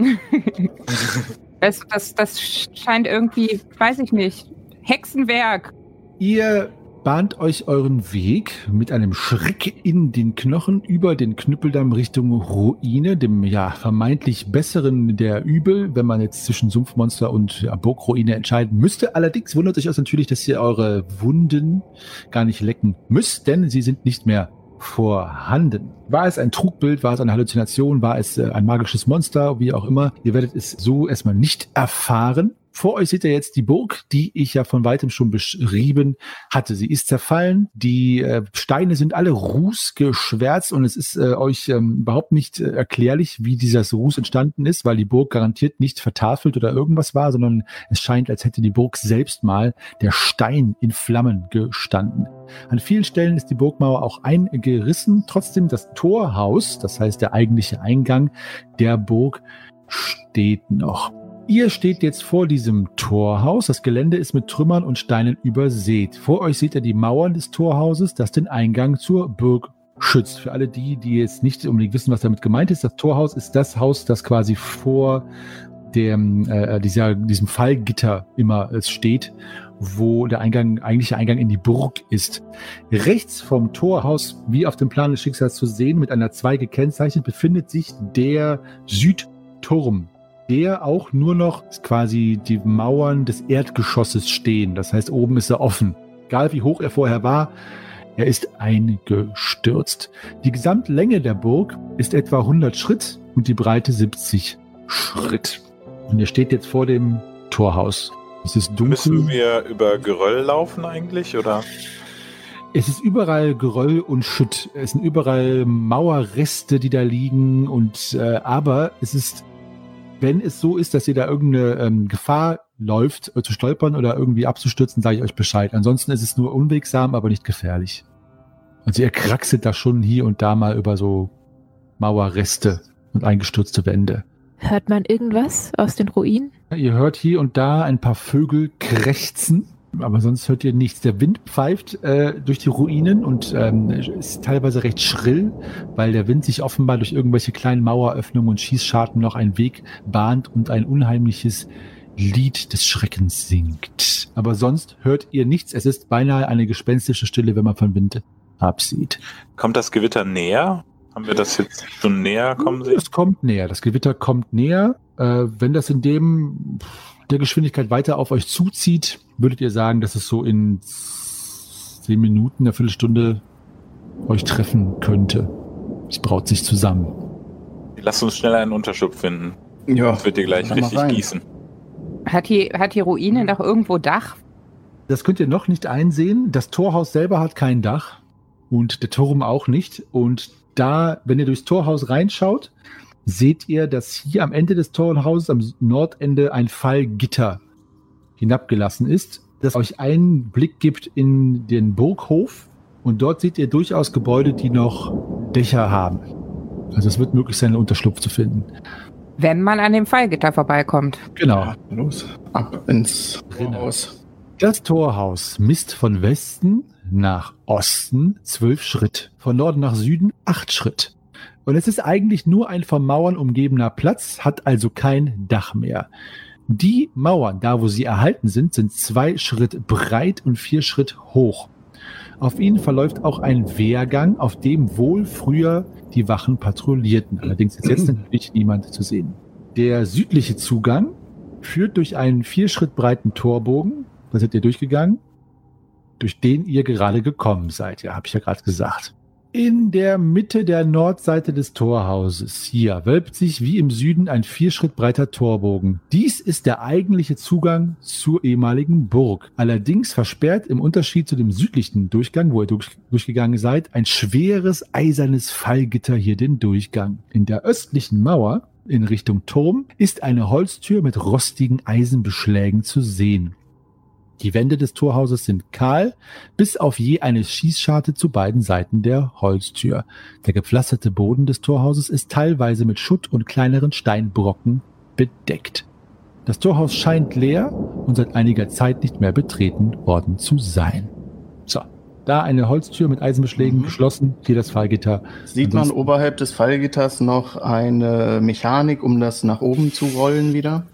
Das scheint irgendwie, weiß ich nicht, Hexenwerk. Ihr bahnt euch euren Weg mit einem Schreck in den Knochen über den Knüppeldamm Richtung Ruine, dem vermeintlich besseren der Übel, wenn man jetzt zwischen Sumpfmonster und Burgruine entscheiden müsste. Allerdings wundert euch natürlich, dass ihr eure Wunden gar nicht lecken müsst, denn sie sind nicht mehr vorhanden. War es ein Trugbild, war es eine Halluzination, war es ein magisches Monster, wie auch immer. Ihr werdet es so erstmal nicht erfahren. Vor euch seht ihr jetzt die Burg, die ich ja von weitem schon beschrieben hatte. Sie ist zerfallen, die Steine sind alle rußgeschwärzt und es ist euch überhaupt nicht erklärlich, wie dieses Ruß entstanden ist, weil die Burg garantiert nicht vertafelt oder irgendwas war, sondern es scheint, als hätte die Burg selbst mal der Stein in Flammen gestanden. An vielen Stellen ist die Burgmauer auch eingerissen. Trotzdem das Torhaus, das heißt der eigentliche Eingang der Burg, steht noch. Ihr steht jetzt vor diesem Torhaus. Das Gelände ist mit Trümmern und Steinen übersät. Vor euch seht ihr die Mauern des Torhauses, das den Eingang zur Burg schützt. Für alle die jetzt nicht unbedingt wissen, was damit gemeint ist, das Torhaus ist das Haus, das quasi vor diesem Fallgitter immer steht, wo der eigentliche Eingang in die Burg ist. Rechts vom Torhaus, wie auf dem Plan des Schicksals zu sehen, mit einer 2 gekennzeichnet, befindet sich der Südturm, der auch nur noch quasi die Mauern des Erdgeschosses stehen. Das heißt, oben ist er offen. Egal wie hoch er vorher war, er ist eingestürzt. Die Gesamtlänge der Burg ist etwa 100 Schritt und die Breite 70 Schritt. Und ihr steht jetzt vor dem Torhaus. Es ist dunkel. Müssen wir über Geröll laufen eigentlich, oder? Es ist überall Geröll und Schutt. Es sind überall Mauerreste, die da liegen. Aber es ist, wenn es so ist, dass ihr da irgendeine Gefahr läuft, zu stolpern oder irgendwie abzustürzen, sage ich euch Bescheid. Ansonsten ist es nur unwegsam, aber nicht gefährlich. Also ihr kraxelt da schon hier und da mal über so Mauerreste und eingestürzte Wände. Hört man irgendwas aus den Ruinen? Ihr hört hier und da ein paar Vögel krächzen, aber sonst hört ihr nichts. Der Wind pfeift durch die Ruinen und ist teilweise recht schrill, weil der Wind sich offenbar durch irgendwelche kleinen Maueröffnungen und Schießscharten noch einen Weg bahnt und ein unheimliches Lied des Schreckens singt. Aber sonst hört ihr nichts. Es ist beinahe eine gespenstische Stille, wenn man von Wind absieht. Kommt das Gewitter näher? Haben wir das jetzt schon näher kommen sehen? Es kommt näher. Das Gewitter kommt näher. Wenn das in der Geschwindigkeit weiter auf euch zuzieht, würdet ihr sagen, dass es so in 10 Minuten, eine Viertelstunde euch treffen könnte. Es braut sich zusammen. Lasst uns schnell einen Unterschlupf finden. Ja. Das wird dir gleich richtig gießen. Hat die Ruine doch irgendwo Dach? Das könnt ihr noch nicht einsehen. Das Torhaus selber hat kein Dach und der Turm auch nicht. Und da, wenn ihr durchs Torhaus reinschaut, seht ihr, dass hier am Ende des Torhauses, am Nordende, ein Fallgitter hinabgelassen ist, das euch einen Blick gibt in den Burghof. Und dort seht ihr durchaus Gebäude, die noch Dächer haben. Also es wird möglich sein, einen Unterschlupf zu finden. Wenn man an dem Fallgitter vorbeikommt. Genau. Ja, los, ab ins Torhaus. Das Torhaus misst von Westen nach Osten 12 Schritt, von Norden nach Süden 8 Schritt. Und es ist eigentlich nur ein von Mauern umgebener Platz, hat also kein Dach mehr. Die Mauern, da wo sie erhalten sind 2 Schritt breit und 4 Schritt hoch. Auf ihnen verläuft auch ein Wehrgang, auf dem wohl früher die Wachen patrouillierten. Allerdings ist jetzt natürlich niemand zu sehen. Der südliche Zugang führt durch einen 4 Schritt breiten Torbogen. Da seid ihr durchgegangen, durch den ihr gerade gekommen seid. Ja, habe ich ja gerade gesagt. In der Mitte der Nordseite des Torhauses hier wölbt sich wie im Süden ein 4 Schritt breiter Torbogen. Dies ist der eigentliche Zugang zur ehemaligen Burg. Allerdings versperrt im Unterschied zu dem südlichen Durchgang, wo ihr durchgegangen seid, ein schweres eisernes Fallgitter hier den Durchgang. In der östlichen Mauer in Richtung Turm ist eine Holztür mit rostigen Eisenbeschlägen zu sehen. Die Wände des Torhauses sind kahl, bis auf je eine Schießscharte zu beiden Seiten der Holztür. Der gepflasterte Boden des Torhauses ist teilweise mit Schutt und kleineren Steinbrocken bedeckt. Das Torhaus scheint leer und seit einiger Zeit nicht mehr betreten worden zu sein. So, da eine Holztür mit Eisenbeschlägen geschlossen, hier das Fallgitter. Sieht man oberhalb des Fallgitters noch eine Mechanik, um das nach oben zu rollen wieder?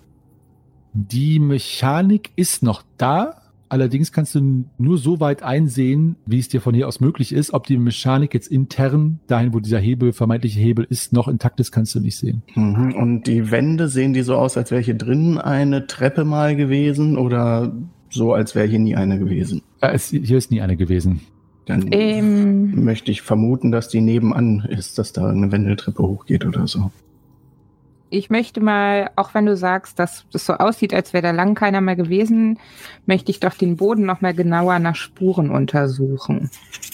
Die Mechanik ist noch da, allerdings kannst du nur so weit einsehen, wie es dir von hier aus möglich ist. Ob die Mechanik jetzt intern, dahin wo dieser vermeintliche Hebel ist, noch intakt ist, kannst du nicht sehen. Mhm. Und die Wände, sehen die so aus, als wäre hier drin eine Treppe mal gewesen oder so, als wäre hier nie eine gewesen? Hier ist nie eine gewesen. Dann möchte ich vermuten, dass die nebenan ist, dass da eine Wendeltreppe hochgeht oder so. Ich möchte mal, auch wenn du sagst, dass das so aussieht, als wäre da lang keiner mehr gewesen, möchte ich doch den Boden noch mal genauer nach Spuren untersuchen.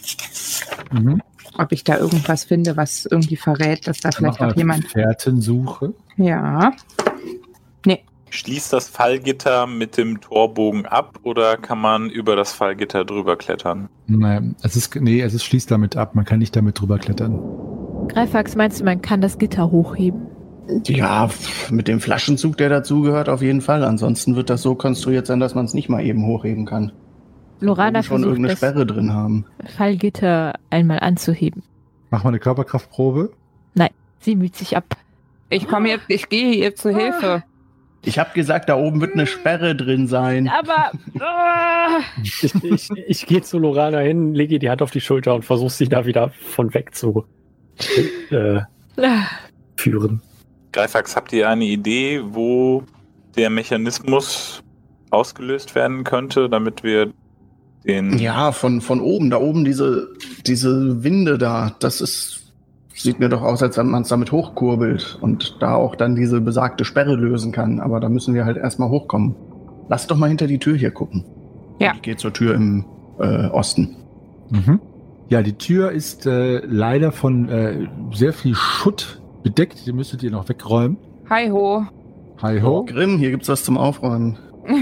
Mhm. Ob ich da irgendwas finde, was irgendwie verrät, dass da vielleicht noch jemand... Fährtensuche. Ja. Nee. Schließt das Fallgitter mit dem Torbogen ab oder kann man über das Fallgitter drüber klettern? Nein, es schließt damit ab. Man kann nicht damit drüber klettern. Greifax, meinst du, man kann das Gitter hochheben? Ja, mit dem Flaschenzug, der dazugehört, auf jeden Fall. Ansonsten wird das so konstruiert sein, dass man es nicht mal eben hochheben kann. Lorana schon versucht, irgendeine das Sperre drin haben. Fallgitter einmal anzuheben. Mach mal eine Körperkraftprobe. Nein, sie müht sich ab. Ich gehe ihr zur Hilfe. Ich habe gesagt, da oben wird eine Sperre drin sein. Aber Ich gehe zu Lorana hin, lege ihr die Hand auf die Schulter und versuche sie da wieder von weg zu führen. Greifax, habt ihr eine Idee, wo der Mechanismus ausgelöst werden könnte, damit wir den... Ja, von oben, da oben diese Winde da, sieht mir doch aus, als wenn man es damit hochkurbelt und da auch dann diese besagte Sperre lösen kann. Aber da müssen wir halt erstmal hochkommen. Lass doch mal hinter die Tür hier gucken. Ja. Ich gehe zur Tür im Osten. Mhm. Ja, die Tür ist leider von sehr viel Schutt bedeckt. Die müsstet ihr noch wegräumen. Hi ho. Hi ho. Grimm, hier gibt's was zum Aufräumen.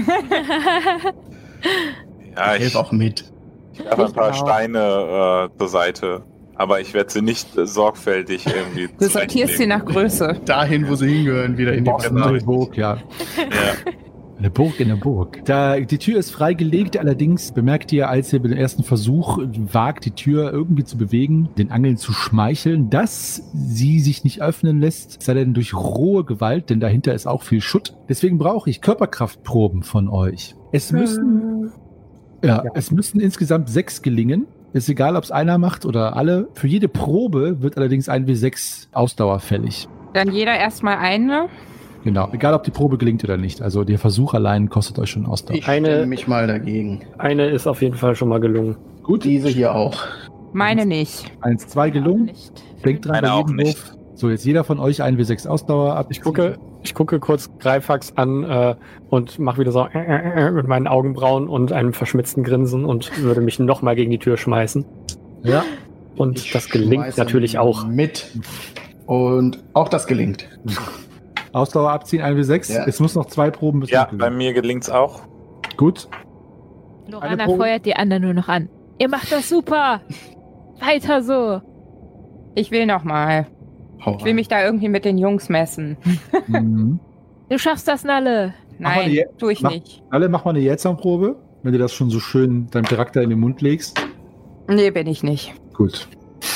Ja, Ich helfe auch mit. ich habe ein paar auch. Steine zur Seite, aber ich werde sie nicht sorgfältig irgendwie Du sortierst sie nach Größe. Dahin, wo sie hingehören, wieder in die Box in Wand. der Burg, ja. Ja. Eine Burg in der Burg. Die Tür ist freigelegt, allerdings bemerkt ihr, als ihr bei dem ersten Versuch wagt, die Tür irgendwie zu bewegen, den Angeln zu schmeicheln, dass sie sich nicht öffnen lässt, sei denn durch rohe Gewalt, denn dahinter ist auch viel Schutt. Deswegen brauche ich Körperkraftproben von euch. Es müssen insgesamt 6 gelingen. Ist egal, ob es einer macht oder alle. Für jede Probe wird allerdings 1W6 Ausdauer fällig. Dann jeder erstmal eine. Genau, egal ob die Probe gelingt oder nicht. Also der Versuch allein kostet euch schon Ausdauer. Ich stelle mich mal dagegen. Eine ist auf jeden Fall schon mal gelungen. Gut, Diese hier auch. Meine nicht. 1, 2 gelungen. nicht. Denkt dran, Meine bei auch jedem nicht. Wurf. So, jetzt jeder von euch 1W6 Ausdauer ab. Ich gucke kurz Greifax an und mache wieder so mit meinen Augenbrauen und einem verschmitzten Grinsen und würde mich nochmal gegen die Tür schmeißen. Ja, Und Ich das gelingt schmeiße natürlich auch. Mit. Und auch das gelingt. Ausdauer abziehen, 1W6. Ja. Es muss noch 2 Proben bis Ja, gelingen. bei mir gelingt's auch. Gut. Eine Lorana Probe. feuert die anderen nur noch an. Ihr macht das super! Weiter so! Ich will noch mal. Hau Ich will rein. mich da irgendwie mit den Jungs messen. Mhm. Du schaffst das, Nalle! Mach mal Nein, die- tue ich mach- nicht. Alle, mach mal eine Jähzornprobe, wenn du das schon so schön deinem Charakter in den Mund legst. Nee, bin ich nicht. Gut.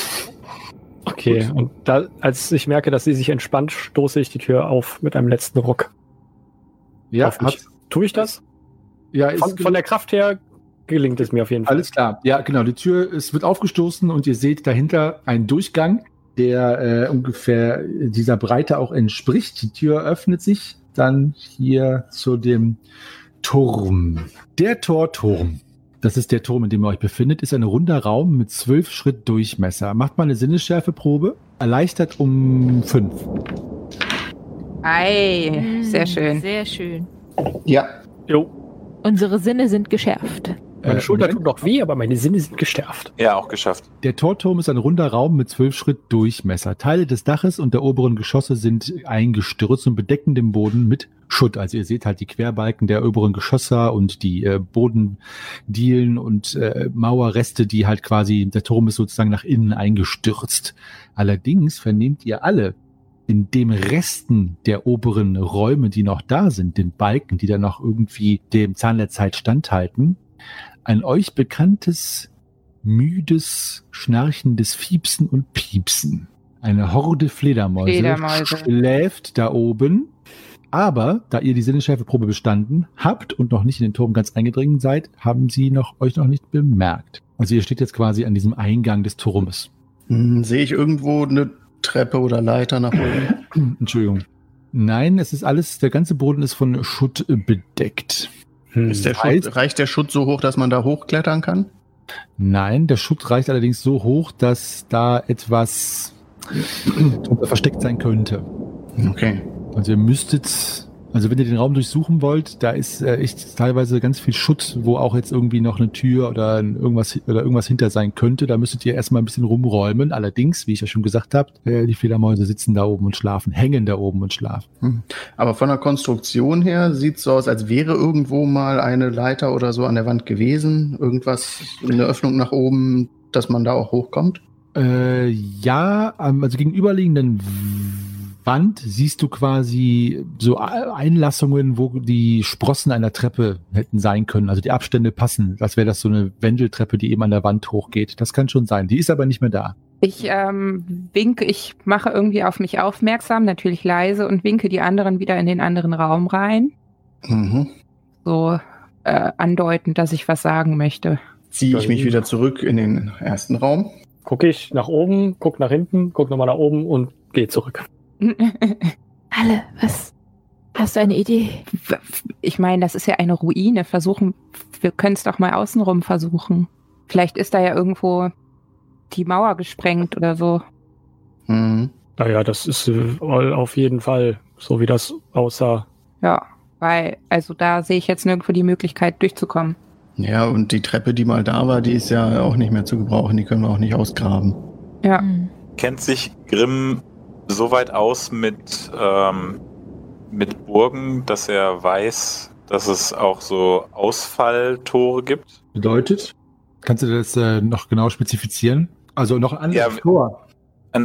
Okay, und da, als ich merke, dass sie sich entspannt, stoße ich die Tür auf mit einem letzten Ruck. Ja, Auf mich. Tue ich das? ja ist Von der Kraft her gelingt es mir auf jeden Fall. alles klar. Ja, genau. Die Tür wird aufgestoßen und ihr seht dahinter einen Durchgang, der ungefähr dieser Breite auch entspricht. Die Tür öffnet sich dann hier zu dem Turm. Der Torturm. Das ist der Turm, in dem ihr euch befindet, ist ein runder Raum mit 12 Schritt Durchmesser. Macht mal eine Sinnesschärfeprobe. Erleichtert um 5. Ei, sehr schön. Sehr schön. Ja, Jo, Unsere Sinne sind geschärft. meine Schulter Moment. tut noch weh, aber meine Sinne sind gestärkt. Ja, auch geschafft. Der Torturm ist ein runder Raum mit 12 Schritt Durchmesser. Teile des Daches und der oberen Geschosse sind eingestürzt und bedecken den Boden mit Schutt. Also ihr seht halt die Querbalken der oberen Geschosse und die Bodendielen und Mauerreste, die halt quasi, der Turm ist sozusagen nach innen eingestürzt. Allerdings vernehmt ihr alle in dem Resten der oberen Räume, die noch da sind, den Balken, die dann noch irgendwie dem Zahn der Zeit standhalten, ein euch bekanntes, müdes, schnarchendes Fiepsen und Piepsen. Eine Horde Fledermäuse Fledermäuse. schläft da oben. Aber da ihr die Sinnesschärfeprobe bestanden habt und noch nicht in den Turm ganz eingedrungen seid, haben sie euch noch nicht bemerkt. Also ihr steht jetzt quasi an diesem Eingang des Turmes. sehe ich irgendwo eine Treppe oder Leiter nach oben? Entschuldigung. Nein, es ist alles, der ganze Boden ist von Schutt bedeckt. Ist der Schutt, reicht der Schutt so hoch, dass man da hochklettern kann? Nein, der Schutt reicht allerdings so hoch, dass da etwas versteckt sein könnte. Okay. Also ihr müsstet, also wenn ihr den Raum durchsuchen wollt, da ist echt teilweise ganz viel Schutt, wo auch jetzt irgendwie noch eine Tür oder irgendwas hinter sein könnte. Da müsstet ihr erstmal ein bisschen rumräumen. Allerdings, wie ich ja schon gesagt habe, die Fledermäuse sitzen da oben und schlafen, hängen da oben und schlafen. Aber von der Konstruktion her sieht es so aus, als wäre irgendwo mal eine Leiter oder so an der Wand gewesen. Irgendwas, eine Öffnung nach oben, dass man da auch hochkommt. Ja, also gegenüberliegenden Wand siehst du quasi so Einlassungen, wo die Sprossen einer Treppe hätten sein können. Also die Abstände passen. Als wäre das so eine Wendeltreppe, die eben an der Wand hochgeht. Das kann schon sein. Die ist aber nicht mehr da. Ich winke, ich mache irgendwie auf mich aufmerksam, natürlich leise, und winke die anderen wieder in den anderen Raum rein. Mhm. So andeutend, dass ich was sagen möchte. Ziehe ich mich wieder zurück in den ersten Raum. Gucke ich nach oben, guck nach hinten, guck nochmal nach oben und gehe zurück. Halle, was? Hast du eine Idee? Ich meine, das ist ja eine Ruine. Wir können es doch mal außenrum versuchen. Vielleicht ist da ja irgendwo die Mauer gesprengt oder so. Mhm. Naja, das ist auf jeden Fall so, wie das aussah. Ja, weil, also da sehe ich jetzt nirgendwo die Möglichkeit durchzukommen. Ja, und die Treppe, die mal da war, die ist ja auch nicht mehr zu gebrauchen. Die können wir auch nicht ausgraben. Ja. Hm. Kennt sich Grimm so weit aus mit Burgen, dass er weiß, dass es auch so Ausfalltore gibt? Bedeutet, kannst du das noch genau spezifizieren? Also noch ein anderes Tor. Ein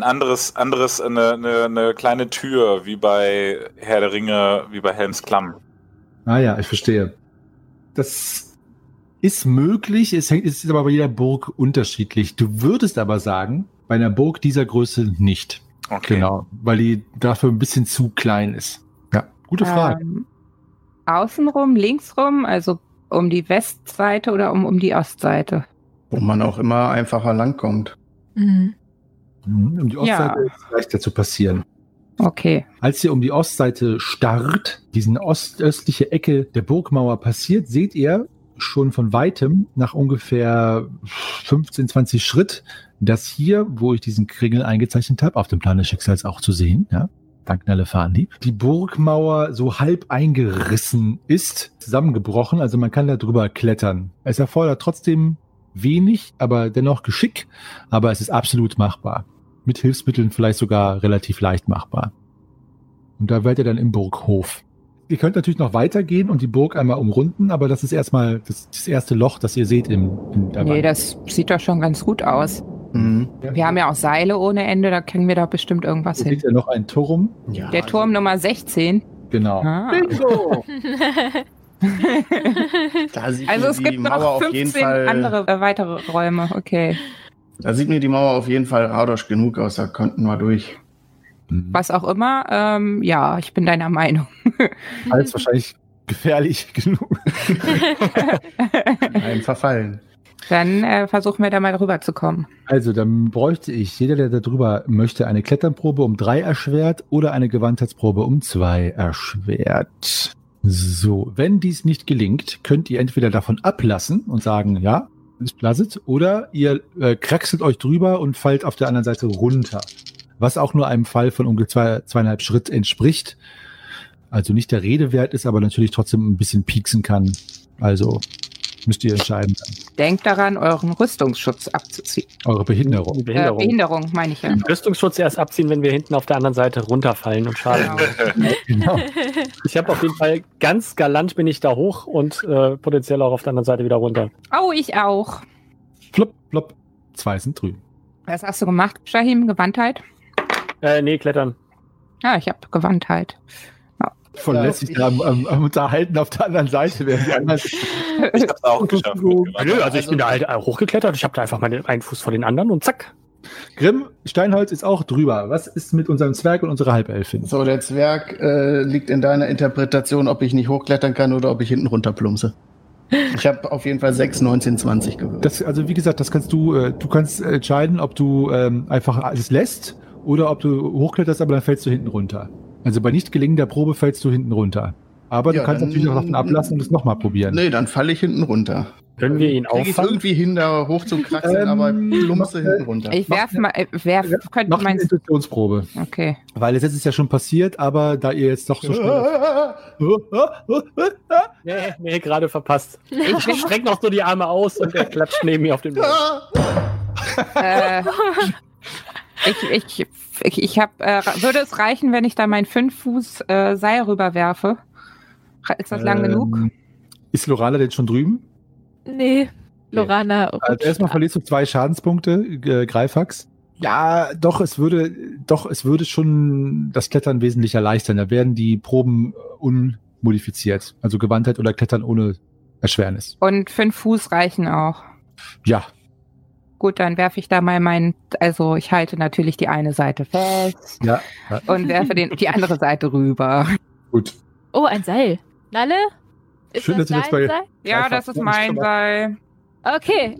eine kleine Tür, wie bei Herr der Ringe, wie bei Helms Klamm. Ah ja, ich verstehe. Das ist möglich, es ist aber bei jeder Burg unterschiedlich. Du würdest aber sagen, bei einer Burg dieser Größe nicht. Okay. Genau, weil die dafür ein bisschen zu klein ist. Ja, gute Frage. Außenrum, linksrum, also um die Westseite oder um die Ostseite? Wo man auch immer einfacher langkommt. Mhm. Um die Ostseite Ja. ist es leichter zu passieren. Okay. Als ihr um die Ostseite starrt, diesen ostöstliche Ecke der Burgmauer passiert, seht ihr schon von Weitem nach ungefähr 15, 20 Schritt, dass hier, wo ich diesen Kringel eingezeichnet habe, auf dem Plan des Schicksals auch zu sehen, ja, dank Nelle Fahndi, die Burgmauer so halb eingerissen ist, zusammengebrochen, also man kann da drüber klettern. Es erfordert trotzdem wenig, aber dennoch Geschick, aber es ist absolut machbar. Mit Hilfsmitteln vielleicht sogar relativ leicht machbar. Und da werdet ihr dann im Burghof. Ihr könnt natürlich noch weitergehen und die Burg einmal umrunden, aber das ist erstmal das erste Loch, das ihr seht in der Nee, Wand. das sieht doch schon ganz gut aus. Mhm. Wir haben ja auch Seile ohne Ende, da kriegen wir da bestimmt irgendwas Ihr hin. seht ja noch einen Turm. Ja, Der Turm Nummer 16. Genau. Ah. Bingo! Da sieht Also mir es die gibt Mauer noch auf jeden 15 Fall, andere weitere Räume, okay. Da sieht mir die Mauer auf jeden Fall Radosch genug aus, da könnten wir durch. Was auch immer, ja, ich bin deiner Meinung. Alles wahrscheinlich gefährlich genug. Ein Verfallen. Dann versuchen wir da mal rüberzukommen. Also, dann bräuchte ich, jeder, der da drüber möchte, eine Kletternprobe um 3 erschwert oder eine Gewandtheitsprobe um 2 erschwert. So, wenn dies nicht gelingt, könnt ihr entweder davon ablassen und sagen, ja, ist blasset, oder ihr kraxelt euch drüber und fallt auf der anderen Seite runter. Was auch nur einem Fall von ungefähr 2,5 Schritt entspricht. Also nicht der Rede wert ist, aber natürlich trotzdem ein bisschen pieksen kann. Also müsst ihr entscheiden. Denkt daran, euren Rüstungsschutz abzuziehen. Eure Behinderung. Die Behinderung. Behinderung meine ich ja. Rüstungsschutz erst abziehen, wenn wir hinten auf der anderen Seite runterfallen und Schaden. Genau. Genau. Ich habe auf jeden Fall ganz galant bin ich da hoch und potenziell auch auf der anderen Seite wieder runter. Oh, ich auch. Flop, flop. 2 sind drüben. Was hast du gemacht, Shahim? Gewandtheit? Nee, klettern. Ja, ich habe Gewandtheit. Voll Ja, lässig da am Unterhalten auf der anderen Seite. Während die anderen Ich hab's auch geschafft. Nö, also ich bin da halt hochgeklettert. Ich habe da einfach einen Fuß vor den anderen und zack. Grimm, Steinholz ist auch drüber. Was ist mit unserem Zwerg und unserer Halbelfin? So, der Zwerg liegt in deiner Interpretation, ob ich nicht hochklettern kann oder ob ich hinten runterplumpse. Ich habe auf jeden Fall 6, 19, 20 gewürfelt. Das, also wie gesagt, das kannst du kannst entscheiden, ob du einfach alles lässt oder ob du hochkletterst, aber dann fällst du hinten runter. Also bei nicht gelingender Probe fällst du hinten runter. Aber Ja, du kannst dann- natürlich auch davon ablassen und es nochmal probieren. Nee, dann falle ich hinten runter. Können wir ihn Krieg ich auffangen? irgendwie hin, da hoch zu kraxeln, aber plumpse hinten runter. Ich werf mal, könnte Noch eine meinst Intuitionsprobe. okay. Weil es jetzt ist ja schon passiert, aber da ihr jetzt doch so schnell... Nee, gerade verpasst. Ich strecke noch so die Arme aus und er klatscht neben mir auf den Boden. äh, ich hab, würde es reichen, wenn ich da mein 5 Fuß Seil rüberwerfe? Ist das lang genug? Ist Lorana denn schon drüben? Nee, Lorana. Also erstmal verlierst du 2 Schadenspunkte, Greifax. Ja, doch, es würde schon das Klettern wesentlich erleichtern. Da werden die Proben unmodifiziert. Also Gewandtheit oder Klettern ohne Erschwernis. Und 5 Fuß reichen auch. Ja. Gut, dann werfe ich da mal also ich halte natürlich die eine Seite fest Ja. und werfe die andere Seite rüber. Gut. Oh, ein Seil. Nalle? Ist Schön, dass das ihr das dein bei- Seil? Ja, das ist mein Seil. Okay.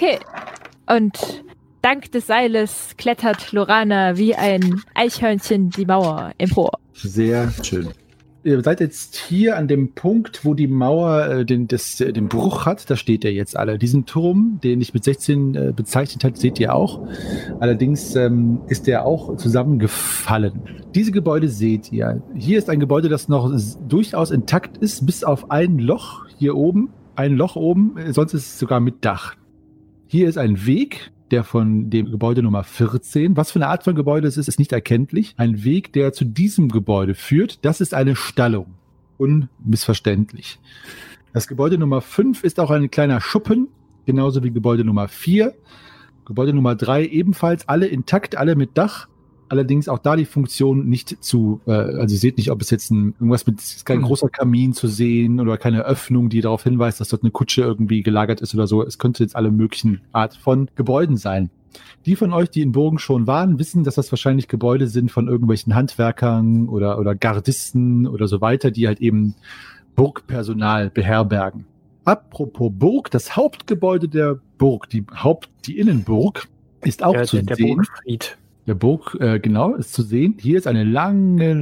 Und dank des Seiles klettert Lorana wie ein Eichhörnchen die Mauer empor. Sehr schön. Ihr seid jetzt hier an dem Punkt, wo die Mauer den Bruch hat. Da steht ihr jetzt alle. Diesen Turm, den ich mit 16 bezeichnet habe, seht ihr auch. Allerdings ist der auch zusammengefallen. Diese Gebäude seht ihr. Hier ist ein Gebäude, das noch durchaus intakt ist, bis auf ein Loch hier oben. Ein Loch oben, sonst ist es sogar mit Dach. Hier ist ein Weg, der von dem Gebäude Nummer 14, was für eine Art von Gebäude es ist nicht erkenntlich. Ein Weg, der zu diesem Gebäude führt, das ist eine Stallung. Unmissverständlich. Das Gebäude Nummer 5 ist auch ein kleiner Schuppen, genauso wie Gebäude Nummer 4. Gebäude Nummer 3 ebenfalls, alle intakt, alle mit Dach. Allerdings auch da die Funktion nicht also ihr seht nicht, ob es jetzt irgendwas mit, es ist kein großer Kamin zu sehen oder keine Öffnung, die darauf hinweist, dass dort eine Kutsche irgendwie gelagert ist oder so. Es könnte jetzt alle möglichen Art von Gebäuden sein. Die von euch, die in Burgen schon waren, wissen, dass das wahrscheinlich Gebäude sind von irgendwelchen Handwerkern oder Gardisten oder so weiter, die halt eben Burgpersonal beherbergen. Apropos Burg, das Hauptgebäude der Burg, die Innenburg, ist auch zu der sehen. Burgfried. Der Burg, genau, ist zu sehen. Hier ist eine lange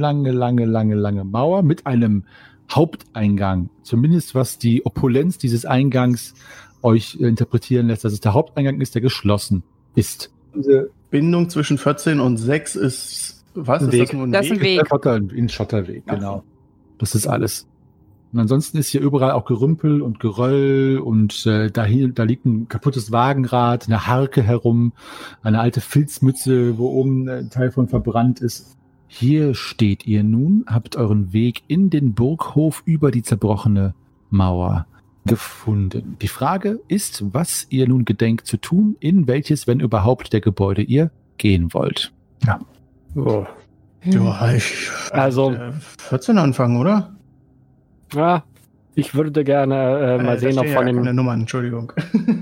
Mauer mit einem Haupteingang. Zumindest was die Opulenz dieses Eingangs euch interpretieren lässt, dass es der Haupteingang ist, der geschlossen ist. Diese Bindung zwischen 14 und 6 ist, was? Ist das nur ein Das ist ein Weg. Ein Schotterweg, genau. Das ist alles. Und ansonsten ist hier überall auch Gerümpel und Geröll und da liegt ein kaputtes Wagenrad, eine Harke herum, eine alte Filzmütze, wo oben ein Teil von verbrannt ist. Hier steht ihr nun, habt euren Weg in den Burghof über die zerbrochene Mauer gefunden. Die Frage ist, was ihr nun gedenkt zu tun, in welches, wenn überhaupt, der Gebäude ihr gehen wollt. Ja. Oh. Ja, Also- 14 anfangen, oder? Ja, ich würde gerne mal sehen, ob von Keine den. Nummern, Entschuldigung.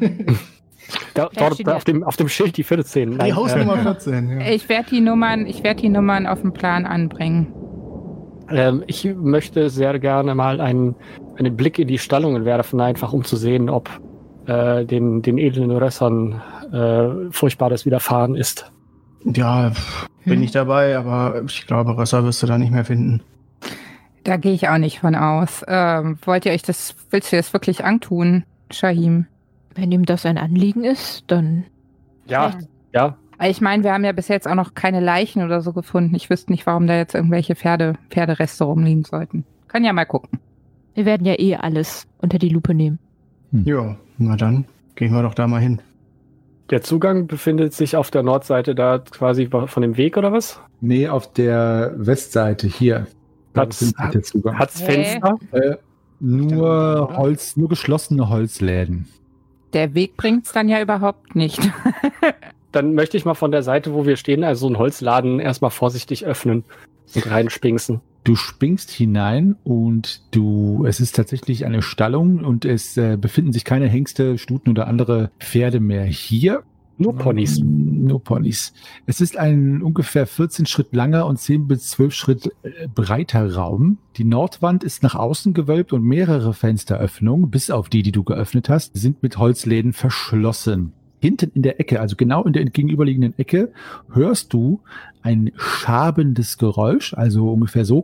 Dort auf dem Schild die 14. Die Nein, Hausnummer 14, ja. Ich werde die Nummern auf dem Plan anbringen. Ich möchte sehr gerne mal einen Blick in die Stallungen werfen, einfach um zu sehen, ob den edlen Rössern Furchtbares widerfahren ist. Ja, bin ich dabei, aber ich glaube, Rösser wirst du da nicht mehr finden. Da gehe ich auch nicht von aus. Willst du dir das wirklich antun, Shahim? Wenn ihm das ein Anliegen ist, dann... Ja. Ich meine, wir haben ja bis jetzt auch noch keine Leichen oder so gefunden. Ich wüsste nicht, warum da jetzt irgendwelche Pferdereste rumliegen sollten. Kann ja mal gucken. Wir werden ja eh alles unter die Lupe nehmen. Ja, na dann gehen wir doch da mal hin. Der Zugang befindet sich auf der Nordseite da quasi von dem Weg oder was? Nee, auf der Westseite hier. Da Hat's befindet sich der Zugang. Fenster? Nur geschlossene Holzläden. Der Weg bringt's dann ja überhaupt nicht. Dann möchte ich mal von der Seite, wo wir stehen, also so einen Holzladen erstmal vorsichtig öffnen und reinspinksen. Du springst hinein und es ist tatsächlich eine Stallung und es befinden sich keine Hengste, Stuten oder andere Pferde mehr hier. Nur Ponys. Nur Ponys. Es ist ein ungefähr 14 Schritt langer und 10 bis 12 Schritt breiter Raum. Die Nordwand ist nach außen gewölbt und mehrere Fensteröffnungen, bis auf die du geöffnet hast, sind mit Holzläden verschlossen. Hinten in der Ecke, also genau in der gegenüberliegenden Ecke, hörst du ein schabendes Geräusch, also ungefähr so.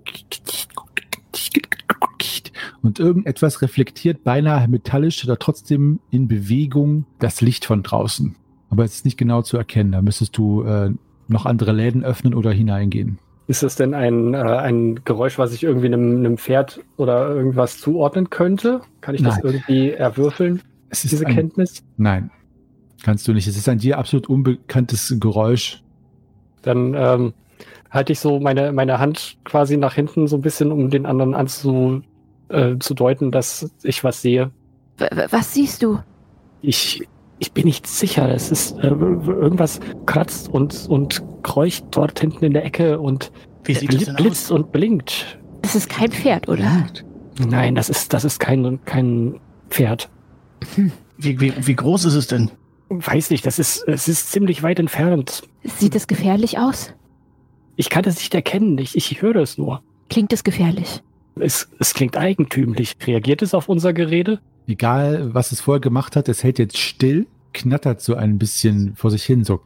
Und irgendetwas reflektiert beinahe metallisch oder trotzdem in Bewegung das Licht von draußen. Aber es ist nicht genau zu erkennen. Da müsstest du noch andere Läden öffnen oder hineingehen. Ist es denn ein Geräusch, was ich irgendwie einem Pferd oder irgendwas zuordnen könnte? Kann ich das Nein. irgendwie erwürfeln, Es ist diese Kenntnis? Nein, kannst du nicht. Es ist ein dir absolut unbekanntes Geräusch. Dann halte ich so meine Hand quasi nach hinten so ein bisschen, um den anderen zu deuten, dass ich was sehe. Was siehst du? Ich bin nicht sicher. Es ist irgendwas kratzt und kreucht dort hinten in der Ecke und Wie sieht das denn blitzt und blinkt. Das ist kein Pferd, oder? Nein, das ist kein Pferd. Wie groß ist es denn? Weiß nicht, es ist ziemlich weit entfernt. Sieht es gefährlich aus? Ich kann es nicht erkennen, ich höre es nur. Klingt es gefährlich? Es klingt eigentümlich. Reagiert es auf unser Gerede? Egal, was es vorher gemacht hat, es hält jetzt still, knattert so ein bisschen vor sich hin, so.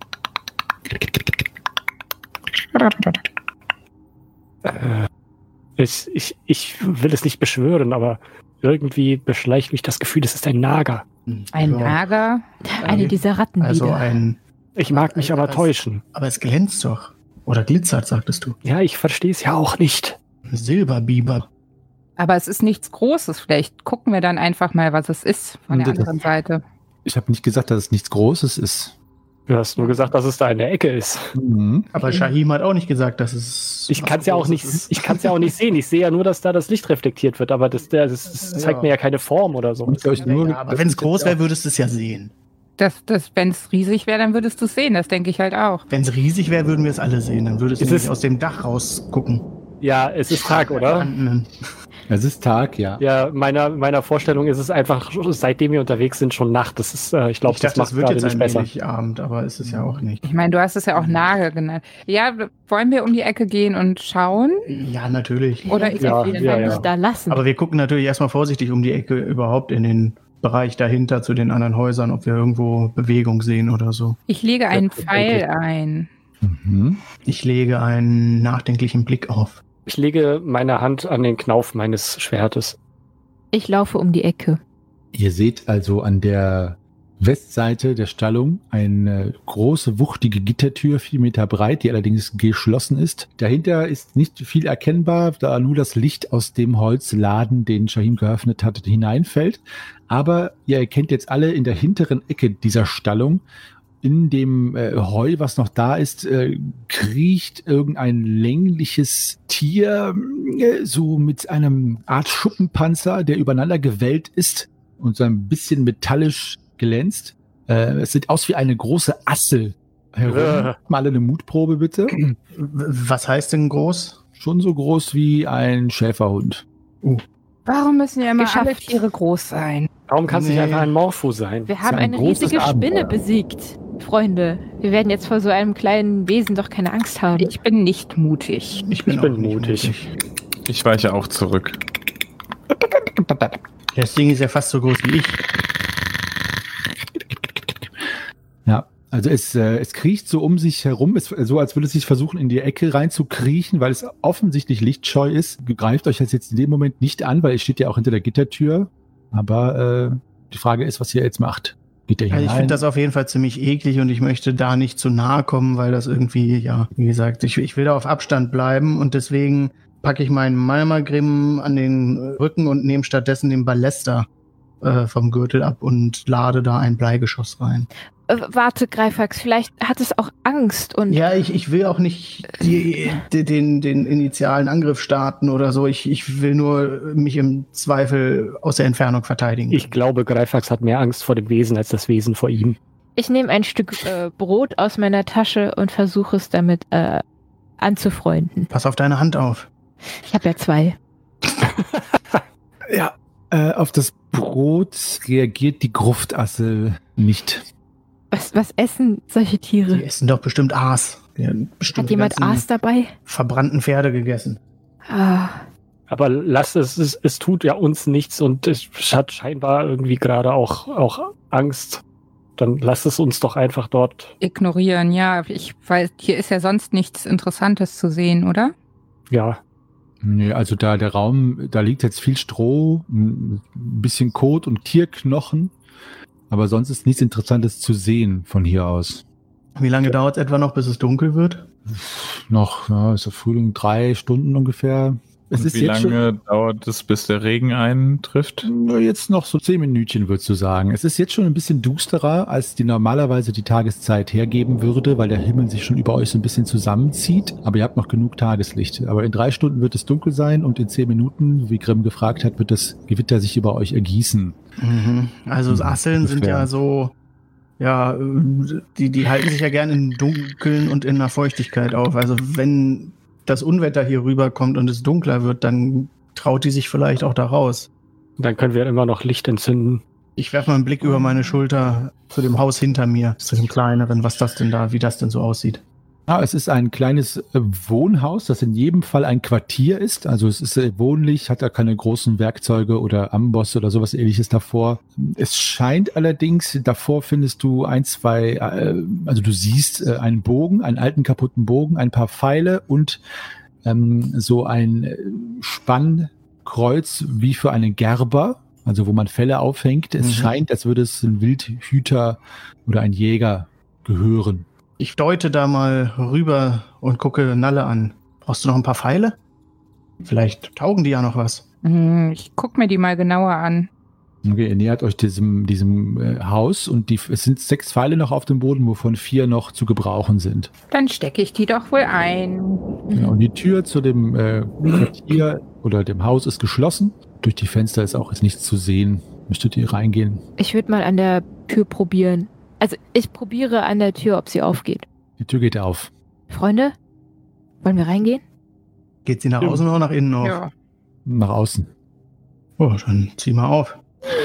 Ich will es nicht beschwören, aber irgendwie beschleicht mich das Gefühl, es ist ein Nager. Ein Nager? Eine dieser Ratten Also wieder. Ich mag mich aber täuschen. Aber es glänzt doch. Oder glitzert, sagtest du. Ja, ich verstehe es ja auch nicht. Silberbiber. Aber es ist nichts Großes. Vielleicht gucken wir dann einfach mal, was es ist von der anderen Seite. Ich habe nicht gesagt, dass es nichts Großes ist. Du hast nur gesagt, dass es da in der Ecke ist. Mhm. Aber Shahim hat auch nicht gesagt, dass es. Ich kann es ja auch nicht sehen. Ich sehe ja nur, dass da das Licht reflektiert wird, aber das zeigt mir ja keine Form oder so. Müsst ihr euch nur, Ja, aber wenn es groß wäre, würdest du es ja sehen. Wenn es riesig wäre, dann würdest du es sehen. Das denke ich halt auch. Wenn es riesig wäre, würden wir es alle sehen. Dann würdest du Es nämlich ist- aus dem Dach rausgucken. Ja, es ist Tag, oder? Es ist Tag, ja. Ja, meiner Vorstellung ist es einfach, seitdem wir unterwegs sind, schon Nacht. Das ist, ich glaube, Ich das dachte, macht das wird gerade jetzt nicht ein besser. wenig Abend, aber ist es ja auch nicht. Ich meine, du hast es ja auch Nager genannt. Ja, wollen wir um die Ecke gehen und schauen? Ja, natürlich. Oder ich Ja, empfehle ja, Kann ja. nicht da lassen. Aber wir gucken natürlich erstmal vorsichtig um die Ecke überhaupt in den Bereich dahinter zu den anderen Häusern, ob wir irgendwo Bewegung sehen oder so. Ich lege einen Ja, Pfeil ein. Mhm. Ich lege einen nachdenklichen Blick auf. Ich lege meine Hand an den Knauf meines Schwertes. Ich laufe um die Ecke. Ihr seht also an der Westseite der Stallung eine große, wuchtige Gittertür, 4 Meter breit, die allerdings geschlossen ist. Dahinter ist nicht viel erkennbar, da nur das Licht aus dem Holzladen, den Shahim geöffnet hat, hineinfällt. Aber ihr erkennt jetzt alle in der hinteren Ecke dieser Stallung, in dem Heu, was noch da ist, kriecht irgendein längliches Tier, so mit einem Art Schuppenpanzer, der übereinander gewellt ist und so ein bisschen metallisch glänzt. Es sieht aus wie eine große Assel herum. Mal eine Mutprobe, bitte. Was heißt denn groß? Schon so groß wie ein Schäferhund. Warum müssen ja immer Geschafft. alle Tiere groß sein? Warum kann es nicht Nee. einfach ein Morpho sein? Wir haben ein eine großes riesige Spinne Abenteuer. besiegt. Freunde, wir werden jetzt vor so einem kleinen Wesen doch keine Angst haben. Ich bin nicht mutig. Ich bin Ich bin auch nicht mutig. Ich weiche auch zurück. Das Ding ist ja fast so groß wie ich. Ja, also es kriecht so um sich herum, so als würde es sich versuchen, in die Ecke reinzukriechen, weil es offensichtlich lichtscheu ist. Greift euch das jetzt in dem Moment nicht an, weil es steht ja auch hinter der Gittertür. Aber die Frage ist, was ihr jetzt macht. Geht ihr Also ich hinein? finde das auf jeden Fall ziemlich eklig und ich möchte da nicht zu nahe kommen, weil das irgendwie, ja, wie gesagt, ich will da auf Abstand bleiben und deswegen packe ich meinen Malmagrim an den Rücken und nehme stattdessen den Ballester vom Gürtel ab und lade da ein Bleigeschoss rein. Warte, Greifax, vielleicht hat es auch Angst und Ja, ich will auch nicht den initialen Angriff starten oder so. Ich will nur mich im Zweifel aus der Entfernung verteidigen. Ich glaube, Greifax hat mehr Angst vor dem Wesen als das Wesen vor ihm. ich nehme ein Stück Brot aus meiner Tasche und versuche es damit anzufreunden. Pass auf deine Hand auf. Ich habe ja 2. Ja, auf das Brot reagiert die Gruftassel nicht. Was essen solche Tiere? Die essen doch bestimmt Aas. Die haben bestimmt Hat jemand die ganzen Aas dabei? verbrannten Pferde gegessen. Ah, Aber lasst es tut ja uns nichts und es hat scheinbar irgendwie gerade auch Angst. Dann lasst es uns doch einfach dort, Ignorieren, ja. Ich weiß, hier ist ja sonst nichts Interessantes zu sehen, oder? ja. Nee, also da der Raum, da liegt jetzt viel Stroh, ein bisschen Kot und Tierknochen, aber sonst ist nichts Interessantes zu sehen von hier aus. Wie lange dauert es etwa noch, bis es dunkel wird? Noch, ja, ist der Frühling 3 Stunden ungefähr. Es Und ist wie jetzt lange dauert es, bis der Regen eintrifft? jetzt noch so 10 Minütchen, würdest du sagen. Es ist jetzt schon ein bisschen dusterer, als die normalerweise die Tageszeit hergeben würde, weil der Himmel sich schon über euch so ein bisschen zusammenzieht. Aber ihr habt noch genug Tageslicht. Aber in 3 Stunden wird es dunkel sein und in 10 Minuten, wie Grimm gefragt hat, wird das Gewitter sich über euch ergießen. Also Asseln sind ungefähr. ja so, ja, die halten sich ja gerne im Dunkeln und in der Feuchtigkeit auf. Also wenn das Unwetter hier rüberkommt und es dunkler wird, dann traut die sich vielleicht auch da raus. Dann können wir immer noch Licht entzünden. Ich werfe mal einen Blick über meine Schulter zu dem Haus hinter mir, zu dem kleineren, wie das denn so aussieht. Es ist ein kleines Wohnhaus, das in jedem Fall ein Quartier ist. Also es ist wohnlich, hat da keine großen Werkzeuge oder Ambosse oder sowas Ähnliches davor. Es scheint allerdings, davor findest du also du siehst einen Bogen, einen alten kaputten Bogen, ein paar Pfeile und so ein Spannkreuz wie für einen Gerber, also wo man Felle aufhängt. Es scheint, als würde es ein Wildhüter oder ein Jäger gehören. Ich deute da mal rüber und gucke Nalle an. Brauchst du noch ein paar Pfeile? Vielleicht taugen die ja noch was. Ich gucke mir die mal genauer an. Okay, ihr nähert euch diesem Haus und es sind 6 Pfeile noch auf dem Boden, wovon 4 noch zu gebrauchen sind. Dann stecke ich die doch wohl ein. Genau, und die Tür zu dem Quartier oder dem Haus ist geschlossen. Durch die Fenster ist auch jetzt nichts zu sehen. Möchtet ihr reingehen? Ich würde mal an der Tür probieren. Also ich probiere an der Tür, ob sie aufgeht. Die Tür geht auf. Freunde, wollen wir reingehen? Geht sie nach außen oder nach innen auf? Ja. Nach außen. Oh, dann zieh mal auf.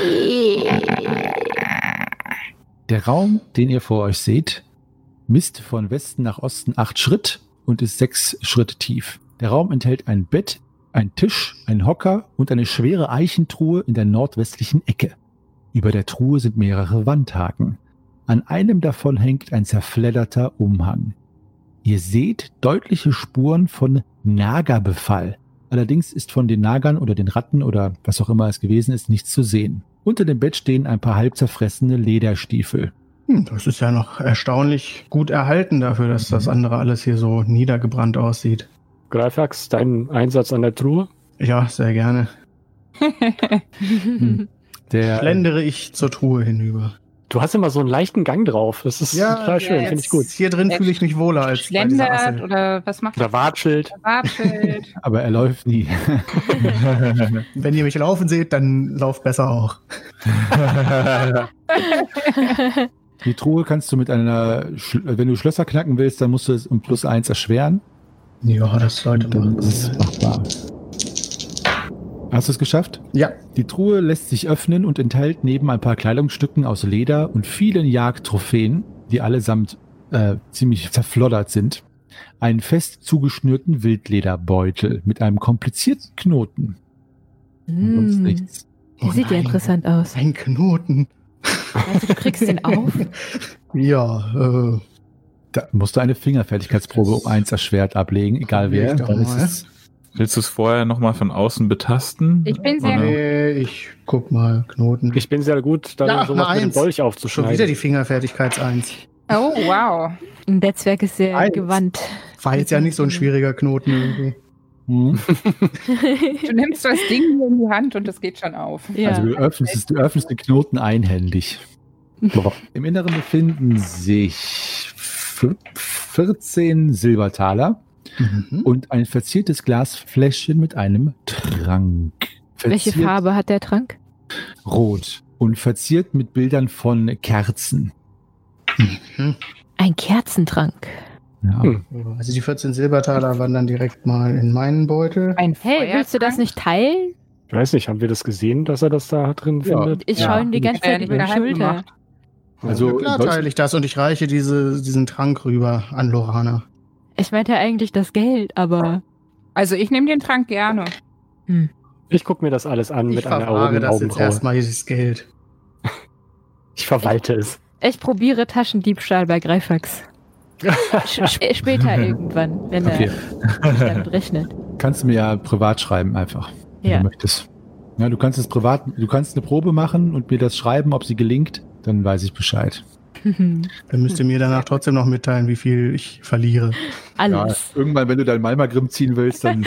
Der Raum, den ihr vor euch seht, misst von Westen nach Osten 8 Schritt und ist 6 Schritt tief. Der Raum enthält ein Bett, ein Tisch, ein Hocker und eine schwere Eichentruhe in der nordwestlichen Ecke. Über der Truhe sind mehrere Wandhaken. An einem davon hängt ein zerfledderter Umhang. Ihr seht deutliche Spuren von Nagerbefall. Allerdings ist von den Nagern oder den Ratten oder was auch immer es gewesen ist, nichts zu sehen. Unter dem Bett stehen ein paar halb zerfressene Lederstiefel. Das ist ja noch erstaunlich gut erhalten dafür, dass das andere alles hier so niedergebrannt aussieht. Greifax, dein Einsatz an der Truhe? Ja, sehr gerne. Schlendere ich zur Truhe hinüber. Du hast immer so einen leichten Gang drauf. Das ist total schön, finde ich gut. Hier drin fühle ich mich wohler als bei dieser Schlendert Assel. oder was macht Oder Watschelt. Watschelt. Aber er läuft nie. Wenn ihr mich laufen seht, dann lauft besser auch. Die Truhe kannst du mit wenn du Schlösser knacken willst, dann musst du es um +1 erschweren. Ja, das sollte Dann man. ist es machbar. Hast du es geschafft? Ja. Die Truhe lässt sich öffnen und enthält neben ein paar Kleidungsstücken aus Leder und vielen Jagdtrophäen, die allesamt ziemlich zerfloddert sind, einen fest zugeschnürten Wildlederbeutel mit einem komplizierten Knoten. Und sonst nichts. Der sieht ja interessant aus. Ein Knoten. Also du kriegst den auf? Ja, Da musst du eine Fingerfertigkeitsprobe um 1 erschwert ablegen, egal wer. Ich doch Dann ist mal. es Willst du es vorher nochmal von außen betasten? Ich bin sehr Oder? nee, ich guck mal, Knoten. Ich bin sehr gut, dann Ja, sowas eine mit dem Eins. Dolch Schon aufzuschneiden. wieder die Fingerfertigkeits-1. Oh, wow. Ein Netzwerk ist sehr Eins. gewandt. War jetzt ja nicht so ein schwieriger Knoten irgendwie. Du nimmst das Ding hier in die Hand und es geht schon auf. Ja. Also du öffnest den Knoten einhändig. Im Inneren befinden sich 14 Silbertaler und ein verziertes Glasfläschchen mit einem Trank. Welche Farbe hat der Trank? Rot und verziert mit Bildern von Kerzen. Ein Kerzentrank. Ja. Also die 14 Silbertaler waren dann direkt mal in meinen Beutel. Ein Hey, willst du das Feuertrank? nicht teilen? Ich weiß nicht, haben wir das gesehen, dass er das da drin Ja. findet? Ich Ja. schaue ihm die ganze Hat er Zeit nicht über die geheim Schulter. gemacht. Also Ja, klar teile ich das und ich reiche diesen Trank rüber an Lorana. Ich meinte eigentlich das Geld, aber Also ich nehme den Trank gerne. Ich gucke mir das alles an Ich mit einer verwahre das jetzt Augenbraue. erstmal dieses Geld. Ich verwalte es. ich probiere Taschendiebstahl bei Greifax. Später irgendwann, wenn Okay. er nicht damit rechnet. Kannst du mir ja privat schreiben einfach, wenn Ja. du möchtest. Ja, du kannst eine Probe machen und mir das schreiben, ob sie gelingt, dann weiß ich Bescheid. Dann müsst ihr mir danach trotzdem noch mitteilen, wie viel ich verliere. Alles. Ja, irgendwann, wenn du dein Malmagrim ziehen willst, dann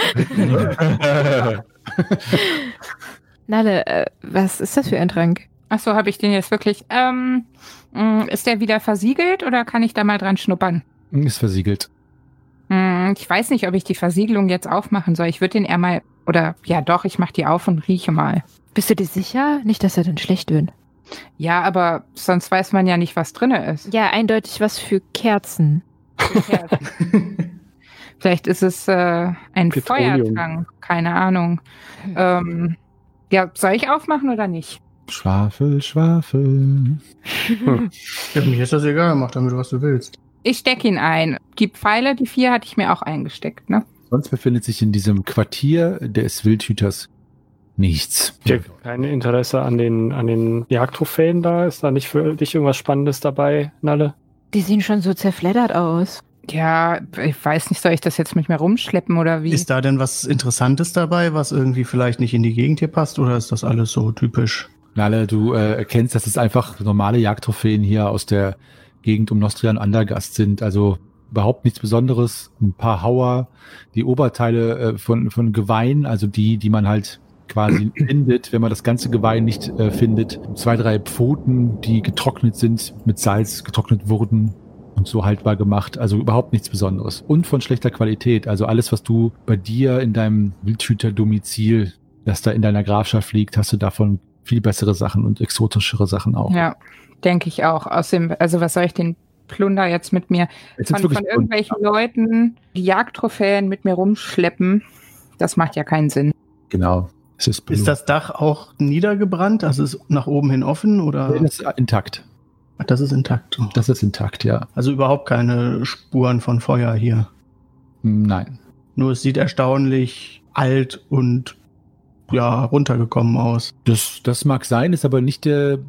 Nalle, was ist das für ein Trank? Achso, habe ich den jetzt wirklich. Ist der wieder versiegelt oder kann ich da mal dran schnuppern? ist versiegelt. Ich weiß nicht, ob ich die Versiegelung jetzt aufmachen soll. Ich würde den eher mal. Oder ja doch, ich mache die auf und rieche mal. Bist du dir sicher? Nicht, dass er dann schlecht wird. Ja, aber sonst weiß man ja nicht, was drin ist. Ja, eindeutig was für Kerzen. Vielleicht ist es ein Petroleum. Feuertrank. Keine Ahnung. Ja, soll ich aufmachen oder nicht? Schwafel, Schwafel. Ja, mir ist das egal, mach damit, was du willst. Ich stecke ihn ein. Die Pfeile, die 4 hatte ich mir auch eingesteckt, ne? Sonst befindet sich in diesem Quartier des Wildhüters nichts. Ich habe kein Interesse an den Jagdtrophäen da. Ist da nicht für dich irgendwas Spannendes dabei, Nalle? Die sehen schon so zerfleddert aus. Ja, ich weiß nicht, soll ich das jetzt mit mir rumschleppen oder wie? Ist da denn was Interessantes dabei, was irgendwie vielleicht nicht in die Gegend hier passt, oder ist das alles so typisch? Nalle, du erkennst, dass es einfach normale Jagdtrophäen hier aus der Gegend um Nostria und Andergast sind. Also überhaupt nichts Besonderes. Ein paar Hauer, die Oberteile von Geweihen, also die man halt quasi findet, wenn man das ganze Geweih nicht findet. 2, 3 Pfoten, die getrocknet sind, mit Salz getrocknet wurden und so haltbar gemacht. Also überhaupt nichts Besonderes. Und von schlechter Qualität. Also alles, was du bei dir in deinem Wildhüter-Domizil, das da in deiner Grafschaft liegt, hast du davon viel bessere Sachen und exotischere Sachen auch. Ja, denke ich auch. Außerdem, also was soll ich den Plunder jetzt mit mir von irgendwelchen Leuten, die Jagdtrophäen mit mir rumschleppen? Das macht ja keinen Sinn. Genau. Ist das Dach auch niedergebrannt? Also ist nach oben hin offen, oder? Das ist intakt. Ach, das ist intakt. Das ist intakt, ja. Also überhaupt keine Spuren von Feuer hier. Nein. Nur es sieht erstaunlich alt und ja, runtergekommen aus. Das mag sein, ist aber nicht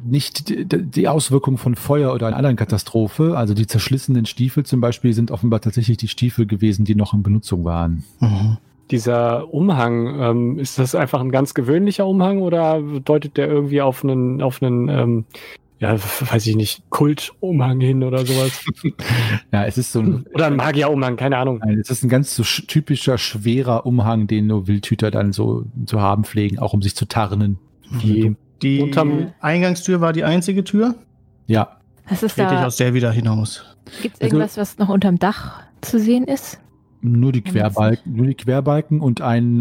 die Auswirkung von Feuer oder einer anderen Katastrophe. Also die zerschlissenen Stiefel zum Beispiel sind offenbar tatsächlich die Stiefel gewesen, die noch in Benutzung waren. Mhm. Dieser Umhang, ist das einfach ein ganz gewöhnlicher Umhang oder deutet der irgendwie auf einen ja, weiß ich nicht, Kultumhang hin oder sowas? Ja, es ist so ein... Oder ein Magierumhang, keine Ahnung. Nein, es ist ein ganz so typischer, schwerer Umhang, den nur Wildhüter dann so zu haben pflegen, auch um sich zu tarnen. Die Eingangstür war die einzige Tür? Ja. Was ist Trete ich da? aus der wieder hinaus. Gibt es irgendwas, was noch unterm Dach zu sehen ist? Nur die Querbalken und ein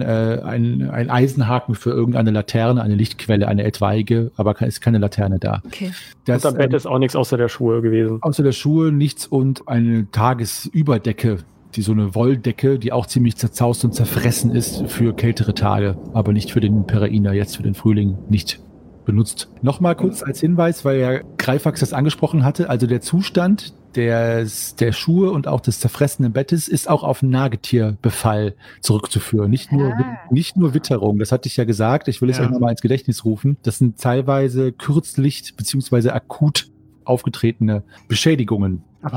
Eisenhaken für irgendeine Laterne, eine Lichtquelle, eine etwaige, aber ist keine Laterne da. Okay. Und am Bett ist auch nichts außer der Schuhe gewesen. Außer der Schuhe nichts und eine Tagesüberdecke, so eine Wolldecke, die auch ziemlich zerzaust und zerfressen ist für kältere Tage, aber nicht für den Perainer, jetzt für den Frühling nicht benutzt. Nochmal kurz als Hinweis, weil ja Greifax das angesprochen hatte, also der Zustand der Schuhe und auch des zerfressenen Bettes ist auch auf Nagetierbefall zurückzuführen. Nicht nur Witterung, das hatte ich ja gesagt, ich will es euch nochmal ins Gedächtnis rufen. Das sind teilweise kürzlich beziehungsweise akut aufgetretene Beschädigungen. Aber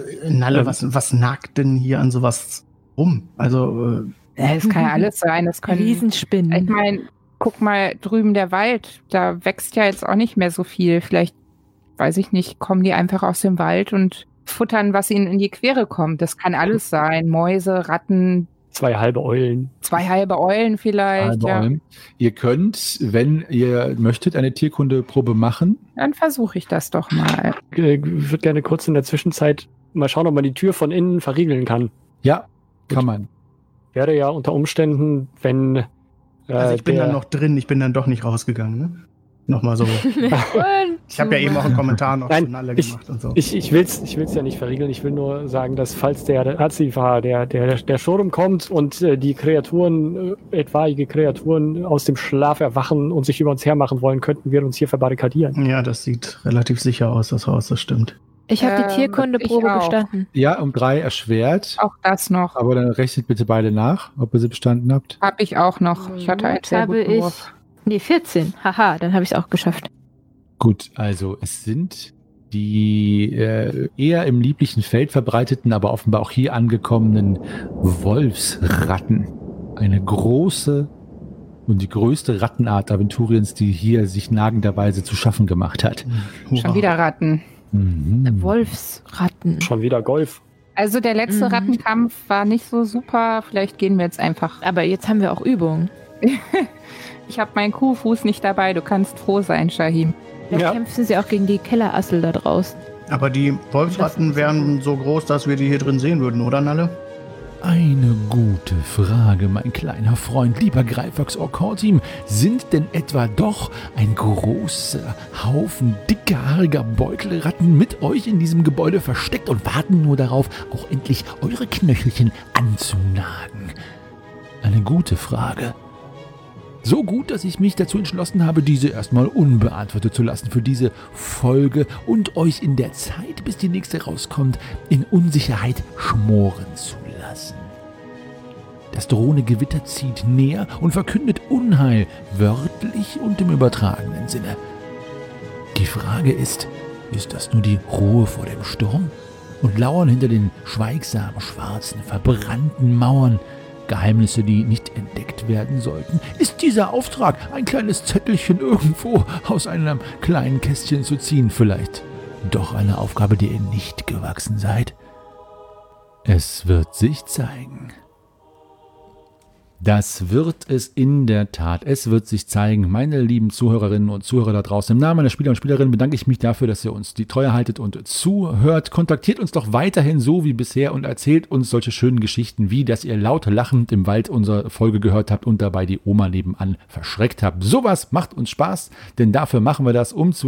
was nagt denn hier an sowas rum? Also es kann ja alles sein. Das können Riesenspinnen. Ich meine, guck mal drüben der Wald, da wächst ja jetzt auch nicht mehr so viel. Vielleicht, weiß ich nicht, kommen die einfach aus dem Wald und futtern, was ihnen in die Quere kommt. Das kann alles sein. Mäuse, Ratten. 2 halbe Eulen. 2 halbe Eulen vielleicht, ja. Eulen. Ihr könnt, wenn ihr möchtet, eine Tierkundeprobe machen. Dann versuche ich das doch mal. Ich würde gerne kurz in der Zwischenzeit mal schauen, ob man die Tür von innen verriegeln kann. Ja, kann man. Wäre ja unter Umständen, wenn also ich bin dann noch drin, ich bin dann doch nicht rausgegangen, ne? Nochmal so. Ich habe ja eben auch einen Kommentar noch von alle gemacht und so. Ich will's ja nicht verriegeln, ich will nur sagen, dass falls der Azifa, der Sturm kommt und die Kreaturen, etwaige Kreaturen aus dem Schlaf erwachen und sich über uns hermachen wollen, könnten wir uns hier verbarrikadieren. Ja, das sieht relativ sicher aus, das Haus, das stimmt. Ich habe die Tierkundeprobe bestanden. Ja, um 3 erschwert. Auch das noch. Aber dann rechnet bitte beide nach, ob ihr sie bestanden habt. Habe ich auch noch. Ich hatte einen sehr guten Wurf. 14. Haha, dann habe ich es auch geschafft. Gut, also es sind die eher im lieblichen Feld verbreiteten, aber offenbar auch hier angekommenen Wolfsratten. Eine große und die größte Rattenart Aventuriens, die hier sich nagenderweise zu schaffen gemacht hat. Schon wieder Ratten. Mhm. Wolfsratten. Schon wieder Golf. Also der letzte Rattenkampf war nicht so super. Vielleicht gehen wir jetzt einfach. Aber jetzt haben wir auch Übung. Ich habe meinen Kuhfuß nicht dabei. Du kannst froh sein, Shahim. Vielleicht kämpfen sie auch gegen die Kellerassel da draußen. Aber die Wolfsratten wären so groß, dass wir die hier drin sehen würden, oder Nalle? Eine gute Frage, mein kleiner Freund, lieber Greifax Orkortim. Sind denn etwa doch ein großer Haufen dickhaariger Beutelratten mit euch in diesem Gebäude versteckt und warten nur darauf, auch endlich eure Knöchelchen anzunagen? Eine gute Frage. So gut, dass ich mich dazu entschlossen habe, diese erstmal unbeantwortet zu lassen für diese Folge und euch in der Zeit, bis die nächste rauskommt, in Unsicherheit schmoren zu lassen. Das drohende Gewitter zieht näher und verkündet Unheil, wörtlich und im übertragenen Sinne. Die Frage ist das nur die Ruhe vor dem Sturm? Und lauern hinter den schweigsamen, schwarzen, verbrannten Mauern Geheimnisse, die nicht entdeckt werden sollten? Ist dieser Auftrag, ein kleines Zettelchen irgendwo aus einem kleinen Kästchen zu ziehen, vielleicht doch eine Aufgabe, der ihr nicht gewachsen seid? Es wird sich zeigen. Das wird es in der Tat. Es wird sich zeigen. Meine lieben Zuhörerinnen und Zuhörer da draußen, im Namen meiner Spieler und Spielerinnen bedanke ich mich dafür, dass ihr uns die Treue haltet und zuhört. Kontaktiert uns doch weiterhin so wie bisher und erzählt uns solche schönen Geschichten, wie dass ihr laut lachend im Wald unsere Folge gehört habt und dabei die Oma nebenan verschreckt habt. Sowas macht uns Spaß, denn dafür machen wir das, um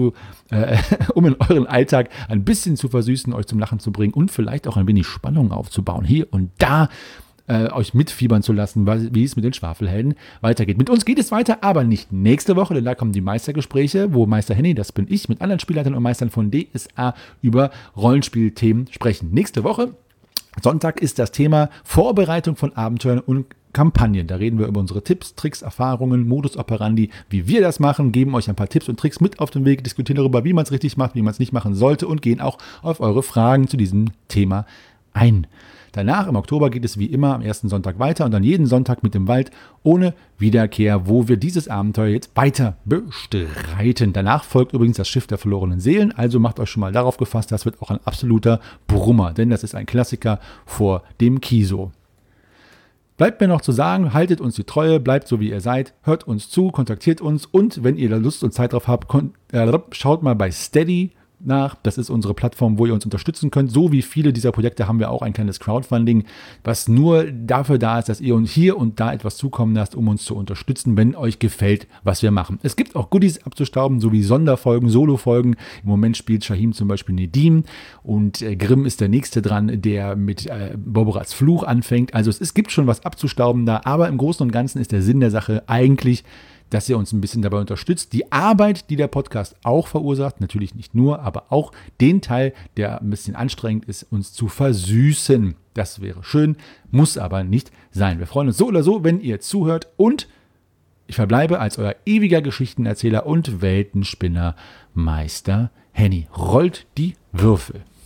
in euren Alltag ein bisschen zu versüßen, euch zum Lachen zu bringen und vielleicht auch ein wenig Spannung aufzubauen. Hier und da euch mitfiebern zu lassen, wie es mit den Schwafelhelden weitergeht. Mit uns geht es weiter, aber nicht nächste Woche, denn da kommen die Meistergespräche, wo Meister Henny, das bin ich, mit anderen Spielleitern und Meistern von DSA über Rollenspielthemen sprechen. Nächste Woche, Sonntag, ist das Thema Vorbereitung von Abenteuern und Kampagnen. Da reden wir über unsere Tipps, Tricks, Erfahrungen, Modus operandi, wie wir das machen, geben euch ein paar Tipps und Tricks mit auf den Weg, diskutieren darüber, wie man es richtig macht, wie man es nicht machen sollte und gehen auch auf eure Fragen zu diesem Thema ein. Danach, im Oktober, geht es wie immer am ersten Sonntag weiter und dann jeden Sonntag mit dem Wald ohne Wiederkehr, wo wir dieses Abenteuer jetzt weiter bestreiten. Danach folgt übrigens das Schiff der verlorenen Seelen, also macht euch schon mal darauf gefasst, das wird auch ein absoluter Brummer, denn das ist ein Klassiker vor dem Kiso. Bleibt mir noch zu sagen, haltet uns die Treue, bleibt so wie ihr seid, hört uns zu, kontaktiert uns und wenn ihr da Lust und Zeit drauf habt, schaut mal bei Steady nach. Das ist unsere Plattform, wo ihr uns unterstützen könnt. So wie viele dieser Projekte haben wir auch ein kleines Crowdfunding, was nur dafür da ist, dass ihr uns hier und da etwas zukommen lasst, um uns zu unterstützen, wenn euch gefällt, was wir machen. Es gibt auch Goodies abzustauben, sowie Sonderfolgen, Solofolgen. Im Moment spielt Shahim zum Beispiel Nedim und Grimm ist der nächste dran, der mit Boborats Fluch anfängt. Also es gibt schon was abzustauben da, aber im Großen und Ganzen ist der Sinn der Sache eigentlich, dass ihr uns ein bisschen dabei unterstützt. Die Arbeit, die der Podcast auch verursacht, natürlich nicht nur, aber auch den Teil, der ein bisschen anstrengend ist, uns zu versüßen. Das wäre schön, muss aber nicht sein. Wir freuen uns so oder so, wenn ihr zuhört und ich verbleibe als euer ewiger Geschichtenerzähler und Weltenspinner Meister Henny. Rollt die Würfel.